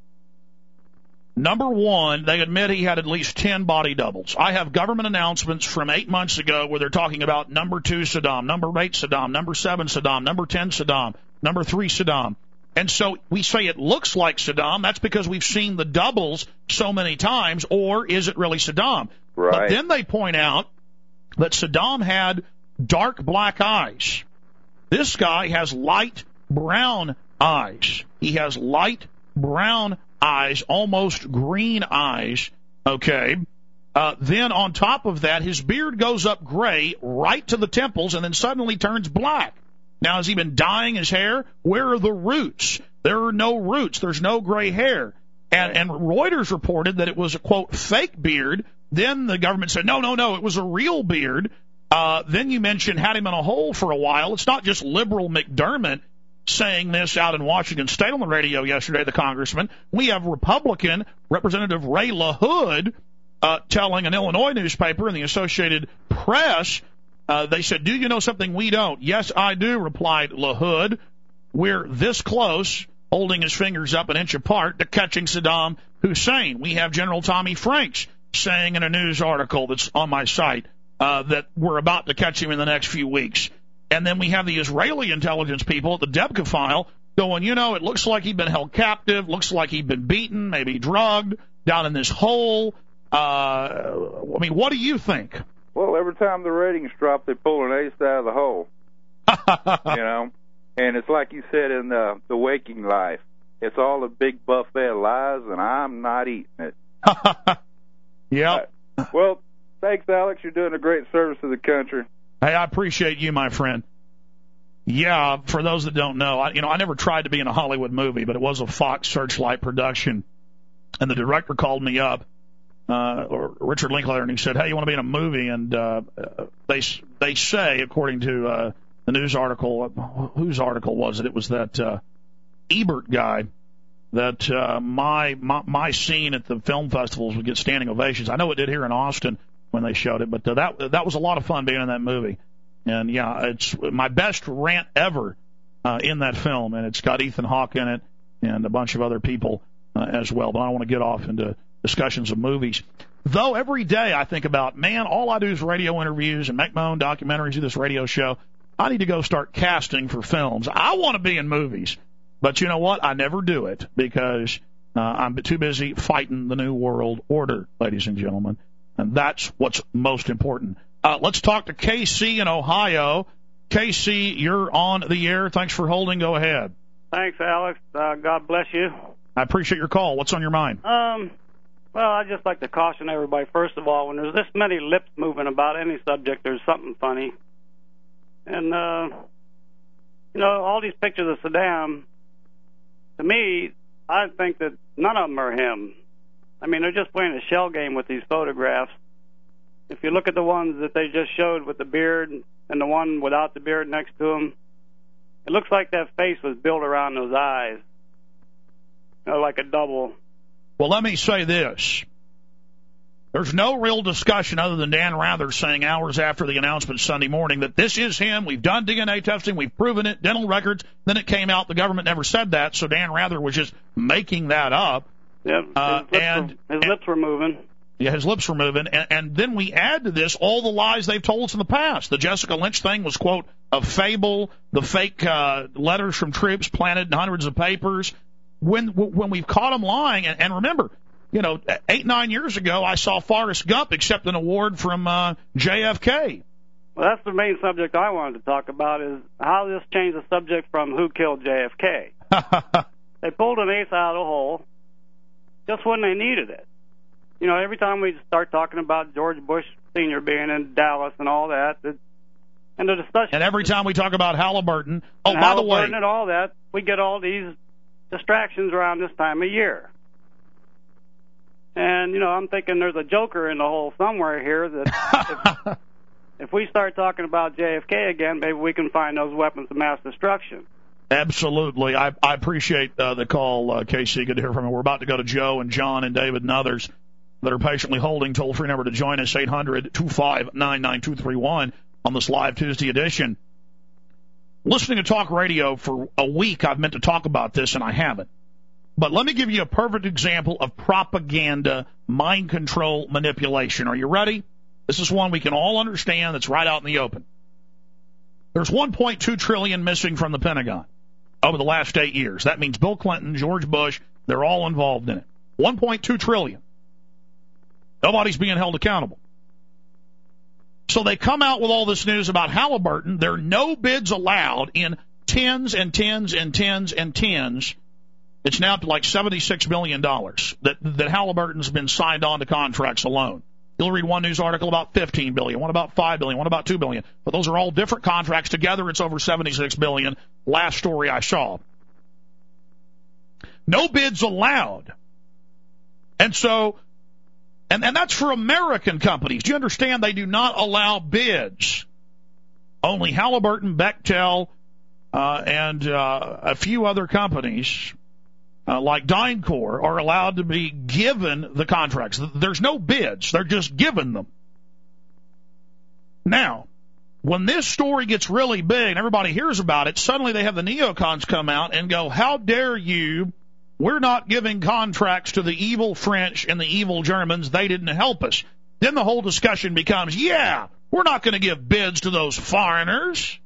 Number one, they admit he had at least ten body doubles. I have government announcements from eight months ago where they're talking about number two Saddam, number eight Saddam, number seven Saddam, number ten Saddam, number three Saddam. And so we say it looks like Saddam. That's because we've seen the doubles so many times, or is it really Saddam? Right. But then they point out that Saddam had dark black eyes. This guy has light brown eyes. He has light brown eyes, almost green eyes, okay? Uh, then on top of that, his beard goes up gray right to the temples and then suddenly turns black. Now, has he been dyeing his hair? Where are the roots? There are no roots. There's no gray hair. And, and Reuters reported that it was a, quote, fake beard. Then the government said, no, no, no, it was a real beard. Uh, then you mentioned had him in a hole for a while. It's not just liberal McDermott saying this out in Washington State on the radio yesterday, the congressman. We have Republican Representative Ray LaHood uh, telling an Illinois newspaper in the Associated Press, uh, they said, do you know something we don't? Yes, I do, replied LaHood. We're this close, holding his fingers up an inch apart, to catching Saddam Hussein. We have General Tommy Franks saying in a news article that's on my site uh, that we're about to catch him in the next few weeks. And then we have the Israeli intelligence people at the Debka file going, you know, it looks like he'd been held captive, looks like he'd been beaten, maybe drugged, down in this hole. Uh, I mean, what do you think? Well, every time the ratings drop, they pull an ace out of the hole. You know? And it's like you said in the, the Waking Life. It's all a big buffet of lies, and I'm not eating it. Yep. Uh, well, thanks, Alex. You're doing a great service to the country. Hey, I appreciate you, my friend. Yeah, for those that don't know, I, you know, I never tried to be in a Hollywood movie, but it was a Fox Searchlight production. And the director called me up, uh, or Richard Linklater, and he said, hey, you want to be in a movie? And uh, they they say, according to uh, the news article, whose article was it? It was that uh, Ebert guy, that uh, my, my my scene at the film festivals would get standing ovations. I know it did here in Austin when they showed it, but uh, that that was a lot of fun being in that movie. And, yeah, it's my best rant ever uh, in that film, and it's got Ethan Hawke in it and a bunch of other people uh, as well. But I don't want to get off into discussions of movies. Though every day I think about, man, all I do is radio interviews and make my own documentaries, do this radio show. I need to go start casting for films. I want to be in movies. But you know what? I never do it because uh, I'm too busy fighting the New World Order, ladies and gentlemen. And that's what's most important. Uh, let's talk to K C in Ohio. K C, you're on the air. Thanks for holding. Go ahead. Thanks, Alex. Uh, God bless you. I appreciate your call. What's on your mind? Um, well, I'd just like to caution everybody, first of all, when there's this many lips moving about any subject, there's something funny. And, uh, you know, all these pictures of Saddam, to me, I think that none of them are him. I mean, they're just playing a shell game with these photographs. If you look at the ones that they just showed with the beard and the one without the beard next to him, it looks like that face was built around those eyes, you know, like a double. Well, let me say this. There's no real discussion other than Dan Rather saying hours after the announcement Sunday morning that this is him. We've done D N A testing. We've proven it. Dental records. Then it came out the government never said that, so Dan Rather was just making that up. Yep, his, uh, lips, and, were, his lips were moving. Yeah, his lips were moving. And, and then we add to this all the lies they've told us in the past. The Jessica Lynch thing was, quote, a fable. The fake uh, letters from troops planted in hundreds of papers. When when we've caught them lying, and, and remember, you know, eight, nine years ago, I saw Forrest Gump accept an award from uh, J F K. Well, that's the main subject I wanted to talk about, is how this changed the subject from who killed J F K. They pulled an ace out of the hole just when they needed it. You know, every time we start talking about George Bush Senior being in Dallas and all that, it, and the discussion. And every time we talk about Halliburton, oh, by Halliburton the way, and all that, we get all these distractions around this time of year. And, you know, I'm thinking there's a joker in the hole somewhere here that if, if we start talking about J F K again, maybe we can find those weapons of mass destruction. Absolutely. I, I appreciate uh, the call, uh, K C. Good to hear from you. We're about to go to Joe and John and David and others that are patiently holding. Toll-free number to join us, eight hundred, two five nine, nine two three one on this live Tuesday edition. Listening to talk radio for a week, I've meant to talk about this, and I haven't. But let me give you a perfect example of propaganda, mind control, manipulation. Are you ready? This is one we can all understand that's right out in the open. There's one point two trillion dollars missing from the Pentagon over the last eight years. That means Bill Clinton, George Bush, they're all involved in it. one point two trillion dollars. Nobody's being held accountable. So they come out with all this news about Halliburton. There are no bids allowed in tens and tens and tens and tens. It's now up to like seventy-six million dollars that, that Halliburton's been signed on to contracts alone. You'll read one news article about fifteen billion dollars, one about five billion dollars, one about two billion dollars. But those are all different contracts. Together, it's over seventy-six billion dollars. Last story I saw. No bids allowed. And so, and, and that's for American companies. Do you understand they do not allow bids? Only Halliburton, Bechtel, uh, and uh, a few other companies Uh, like DynCorp are allowed to be given the contracts. There's no bids. They're just given them. Now, when this story gets really big and everybody hears about it, suddenly they have the neocons come out and go, how dare you? We're not giving contracts to the evil French and the evil Germans. They didn't help us. Then the whole discussion becomes, yeah, we're not going to give bids to those foreigners.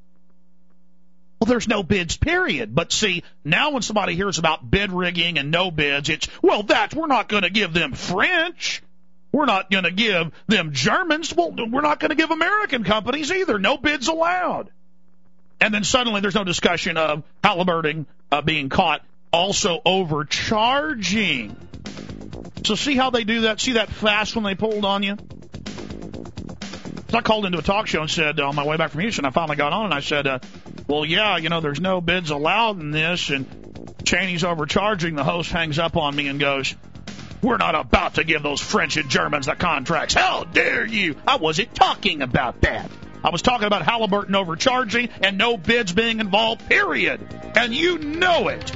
Well, there's no bids, period. But see, now when somebody hears about bid rigging and no bids, it's, well, that we're not going to give them French. We're not going to give them Germans. Well, we're not going to give American companies either. No bids allowed. And then suddenly there's no discussion of Halliburton uh, being caught also overcharging. So see how they do that? See that fast when they pulled on you? So I called into a talk show and said, uh, on my way back from Houston, I finally got on and I said, uh, well, yeah, you know, there's no bids allowed in this, and Cheney's overcharging. The host hangs up on me and goes, we're not about to give those French and Germans the contracts. How dare you? I wasn't talking about that. I was talking about Halliburton overcharging and no bids being involved, period. And you know it.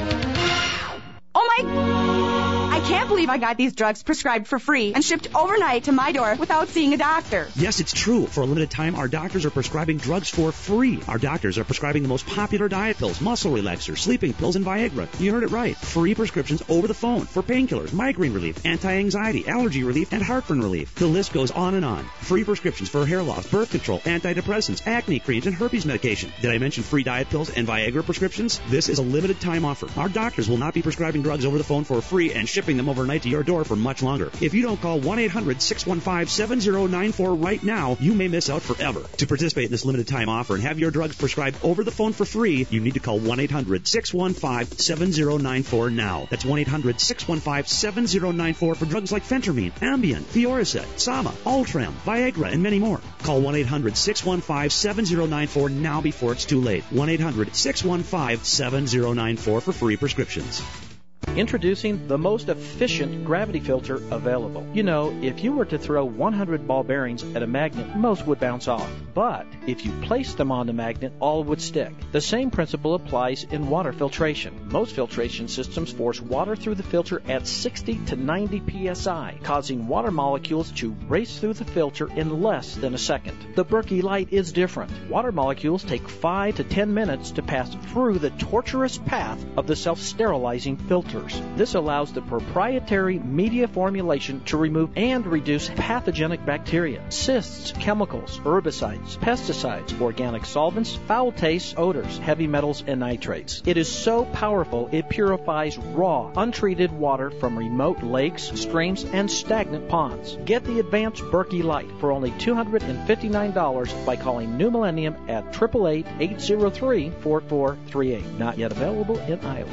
Oh, my... I can't believe I got these drugs prescribed for free and shipped overnight to my door without seeing a doctor. Yes, it's true. For a limited time, our doctors are prescribing drugs for free. Our doctors are prescribing the most popular diet pills, muscle relaxers, sleeping pills, and Viagra. You heard it right. Free prescriptions over the phone for painkillers, migraine relief, anti-anxiety, allergy relief, and heartburn relief. The list goes on and on. Free prescriptions for hair loss, birth control, antidepressants, acne creams, and herpes medication. Did I mention free diet pills and Viagra prescriptions? This is a limited time offer. Our doctors will not be prescribing drugs over the phone for free and shipping them overnight to your door for much longer. If you don't call one eight hundred six one five seven zero nine four right now, you may miss out forever. To participate in this limited time offer and have your drugs prescribed over the phone for free, you need to call one eight hundred six one five seven zero nine four now. That's one eight hundred six one five seven zero nine four for drugs like Phentermine, Ambien, Fioricet, Sama, Ultram, Viagra, and many more. Call one eight hundred six one five seven zero nine four now before it's too late. one eight hundred six one five seven zero nine four for free prescriptions. Introducing the most efficient gravity filter available. You know, if you were to throw one hundred ball bearings at a magnet, most would bounce off. But if you place them on the magnet, all would stick. The same principle applies in water filtration. Most filtration systems force water through the filter at sixty to ninety P S I, causing water molecules to race through the filter in less than a second. The Berkey Light is different. Water molecules take five to ten minutes to pass through the tortuous path of the self-sterilizing filters. This allows the proprietary media formulation to remove and reduce pathogenic bacteria, cysts, chemicals, herbicides, pesticides, organic solvents, foul tastes, odors, heavy metals, and nitrates. It is so powerful it purifies raw, untreated water from remote lakes, streams, and stagnant ponds. Get the advanced Berkey Light for only two hundred fifty-nine dollars by calling New Millennium at eight eight eight, eight zero three, four four three eight. Not yet available in Iowa.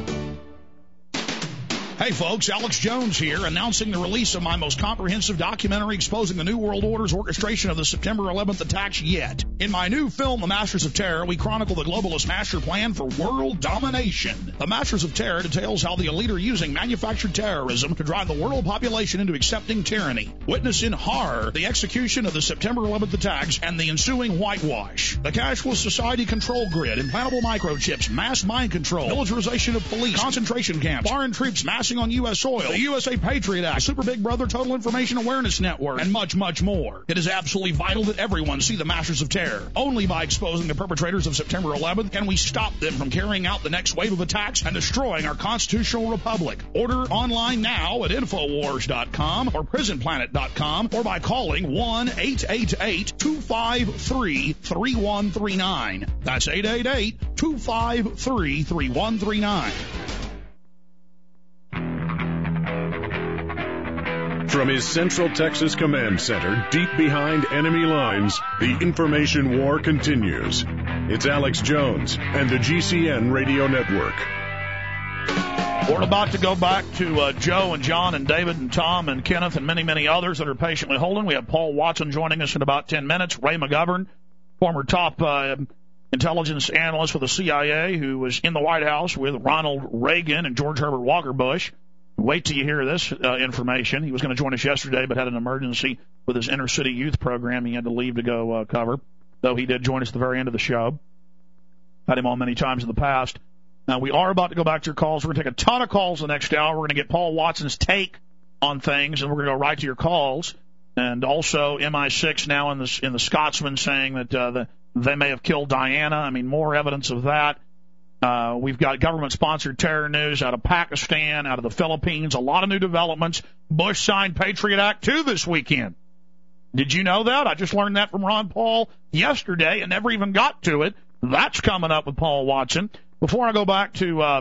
Hey folks, Alex Jones here, announcing the release of my most comprehensive documentary exposing the New World Order's orchestration of the September eleventh attacks yet. In my new film, The Masters of Terror, we chronicle the globalist master plan for world domination. The Masters of Terror details how the elite are using manufactured terrorism to drive the world population into accepting tyranny. Witness in horror the execution of the September eleventh attacks and the ensuing whitewash. The cashless society control grid, implantable microchips, mass mind control, militarization of police, concentration camps, foreign troops massing on U S soil, the U S A Patriot Act, Super Big Brother Total Information Awareness Network, and much, much more. It is absolutely vital that everyone see the Masters of Terror. Only by exposing the perpetrators of September eleventh can we stop them from carrying out the next wave of attacks and destroying our constitutional republic. Order online now at Infowars dot com or Prison Planet dot com or by calling one eight eight eight, two five three, three one three nine. That's eight eight eight, two five three, three one three nine. From his Central Texas Command Center, deep behind enemy lines, the information war continues. It's Alex Jones and the G C N Radio Network. We're about to go back to uh, Joe and John and David and Tom and Kenneth and many, many others that are patiently holding. We have Paul Watson joining us in about ten minutes. Ray McGovern, former top uh, intelligence analyst with the C I A, who was in the White House with Ronald Reagan and George Herbert Walker Bush. Wait till you hear this uh, information. He was going to join us yesterday, but had an emergency with his inner city youth program. He had to leave to go uh, cover, though he did join us at the very end of the show. Had him on many times in the past. Now, we are about to go back to your calls. We're going to take a ton of calls the next hour. We're going to get Paul Watson's take on things, and we're going to go right to your calls. And also M I six now in the, in the Scotsman saying that uh, the, they may have killed Diana. I mean, more evidence of that. Uh, we've got government-sponsored terror news out of Pakistan, out of the Philippines, a lot of new developments. Bush signed Patriot Act two this weekend. Did you know that? I just learned that from Ron Paul yesterday and never even got to it. That's coming up with Paul Watson. Before I go back to uh,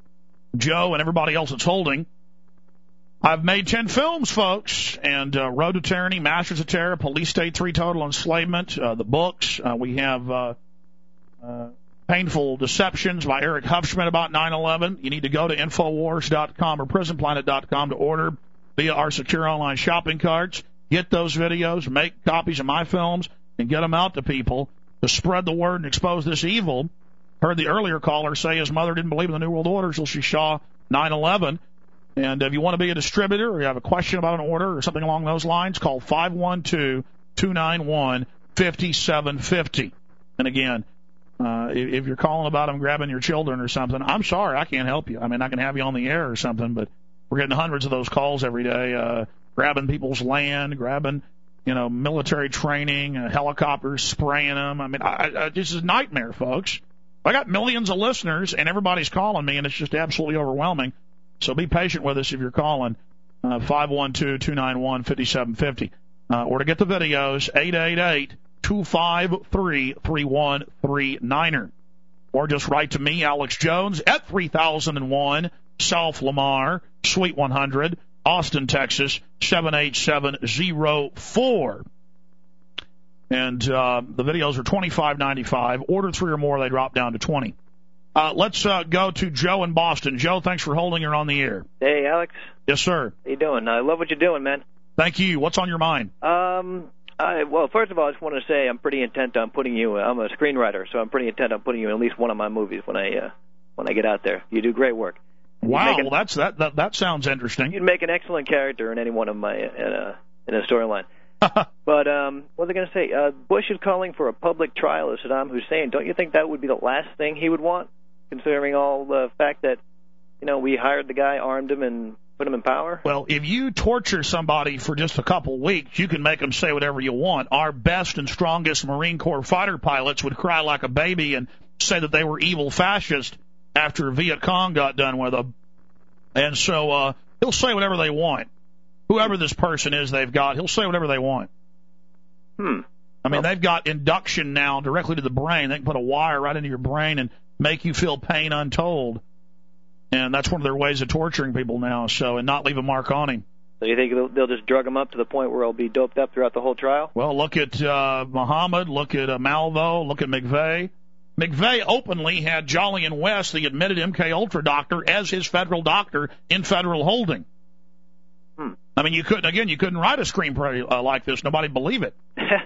Joe and everybody else that's holding, I've made ten films, folks, and uh, Road to Tyranny, Masters of Terror, Police State three, Total Enslavement, uh, the books. Uh, we have uh, uh, Painful Deceptions by Eric Huffschmidt about nine eleven. You need to go to Infowars dot com or Prison Planet dot com to order via our secure online shopping carts. Get those videos, make copies of my films, and get them out to people to spread the word and expose this evil. Heard the earlier caller say his mother didn't believe in the New World Order until she saw nine eleven. And if you want to be a distributor or you have a question about an order or something along those lines, call five one two, two nine one, five seven five zero. And again, uh, if you're calling about them grabbing your children or something, I'm sorry, I can't help you. I mean, I can have you on the air or something, but we're getting hundreds of those calls every day, uh, grabbing people's land, grabbing, you know, military training, uh, helicopters, spraying them. I mean, I, I, this is a nightmare, folks. I got millions of listeners, and everybody's calling me, and it's just absolutely overwhelming. So be patient with us if you're calling, uh, five one two, two nine one, five seven five zero. Uh, or to get the videos, eight eight eight, two five three, three one three nine. Or just write to me, Alex Jones, at three thousand one, South Lamar, Suite one hundred, Austin, Texas, seven eight seven zero four. And uh, the videos are twenty-five ninety-five. Order three or more, they drop down to twenty. Uh, let's uh, go to Joe in Boston. Joe, thanks for holding. You're on the air. Hey, Alex. Yes, sir. How you doing? I love what you're doing, man. Thank you. What's on your mind? Um, I, well, first of all, I just want to say I'm pretty intent on putting you. I'm a screenwriter, so I'm pretty intent on putting you in at least one of my movies when I uh, when I get out there. You do great work. Wow, well, that's that, that. That sounds interesting. You'd make an excellent character in any one of my in a in a storyline. But um, what was I going to say? Uh, Bush is calling for a public trial of Saddam Hussein. Don't you think that would be the last thing he would want, considering all the fact that, you know, we hired the guy, armed him, and put him in power? Well, if you torture somebody for just a couple weeks, you can make them say whatever you want. Our best and strongest Marine Corps fighter pilots would cry like a baby and say that they were evil fascists after Viet Cong got done with them. And so uh, he'll say whatever they want. Whoever this person is they've got, he'll say whatever they want. Hmm. I mean, well, they've got induction now directly to the brain. They can put a wire right into your brain and make you feel pain untold. And that's one of their ways of torturing people now, so, and not leave a mark on him. So you think they'll, they'll just drug him up to the point where he'll be doped up throughout the whole trial? Well, look at uh, Muhammad, look at uh, Malvo, look at McVeigh. McVeigh openly had Jolly and West, the admitted M K Ultra doctor, as his federal doctor in federal holding. Hmm. I mean, you couldn't, again, you couldn't write a screenplay uh, like this. Nobody'd believe it.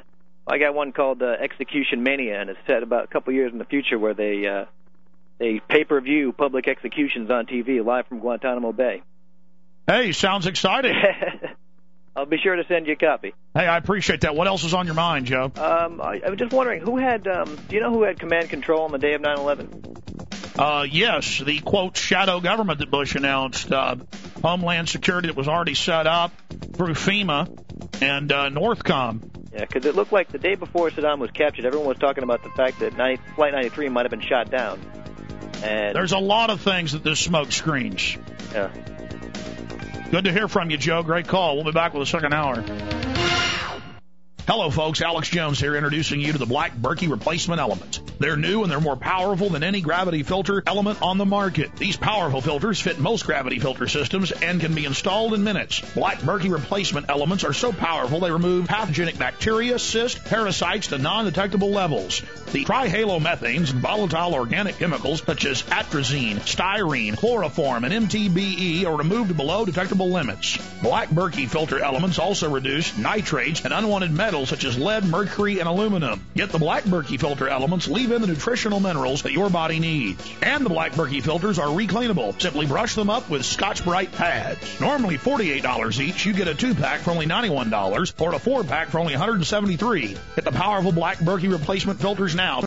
I got one called uh, Execution Mania, and it's set about a couple years in the future where they uh, they pay-per-view public executions on T V live from Guantanamo Bay. Hey, sounds exciting. I'll be sure to send you a copy. Hey, I appreciate that. What else is on your mind, Joe? Um, I, I was just wondering, who had, um, do you know who had command control on the day of nine eleven? Uh, yes, the, quote, shadow government that Bush announced, uh, Homeland Security that was already set up through FEMA and uh, Northcom. Yeah, because it looked like the day before Saddam was captured, everyone was talking about the fact that ninety, Flight ninety-three might have been shot down. And there's a lot of things that this smoke screens. Yeah. Good to hear from you, Joe. Great call. We'll be back with a second hour. Hello, folks. Alex Jones here, introducing you to the Black Berkey Replacement Element. They're new and they're more powerful than any gravity filter element on the market. These powerful filters fit most gravity filter systems and can be installed in minutes. Black Berkey replacement elements are so powerful they remove pathogenic bacteria, cysts, parasites to non-detectable levels. The trihalomethanes and volatile organic chemicals such as atrazine, styrene, chloroform, and M T B E are removed below detectable limits. Black Berkey filter elements also reduce nitrates and unwanted metals such as lead, mercury, and aluminum. Get the Black Berkey filter elements, leave in the nutritional minerals that your body needs. And the Black Berkey filters are recleanable. Simply brush them up with Scotch-Brite pads. Normally forty-eight dollars each, you get a two-pack for only ninety-one dollars or a four-pack for only one hundred seventy-three dollars. Get the powerful Black Berkey replacement filters now.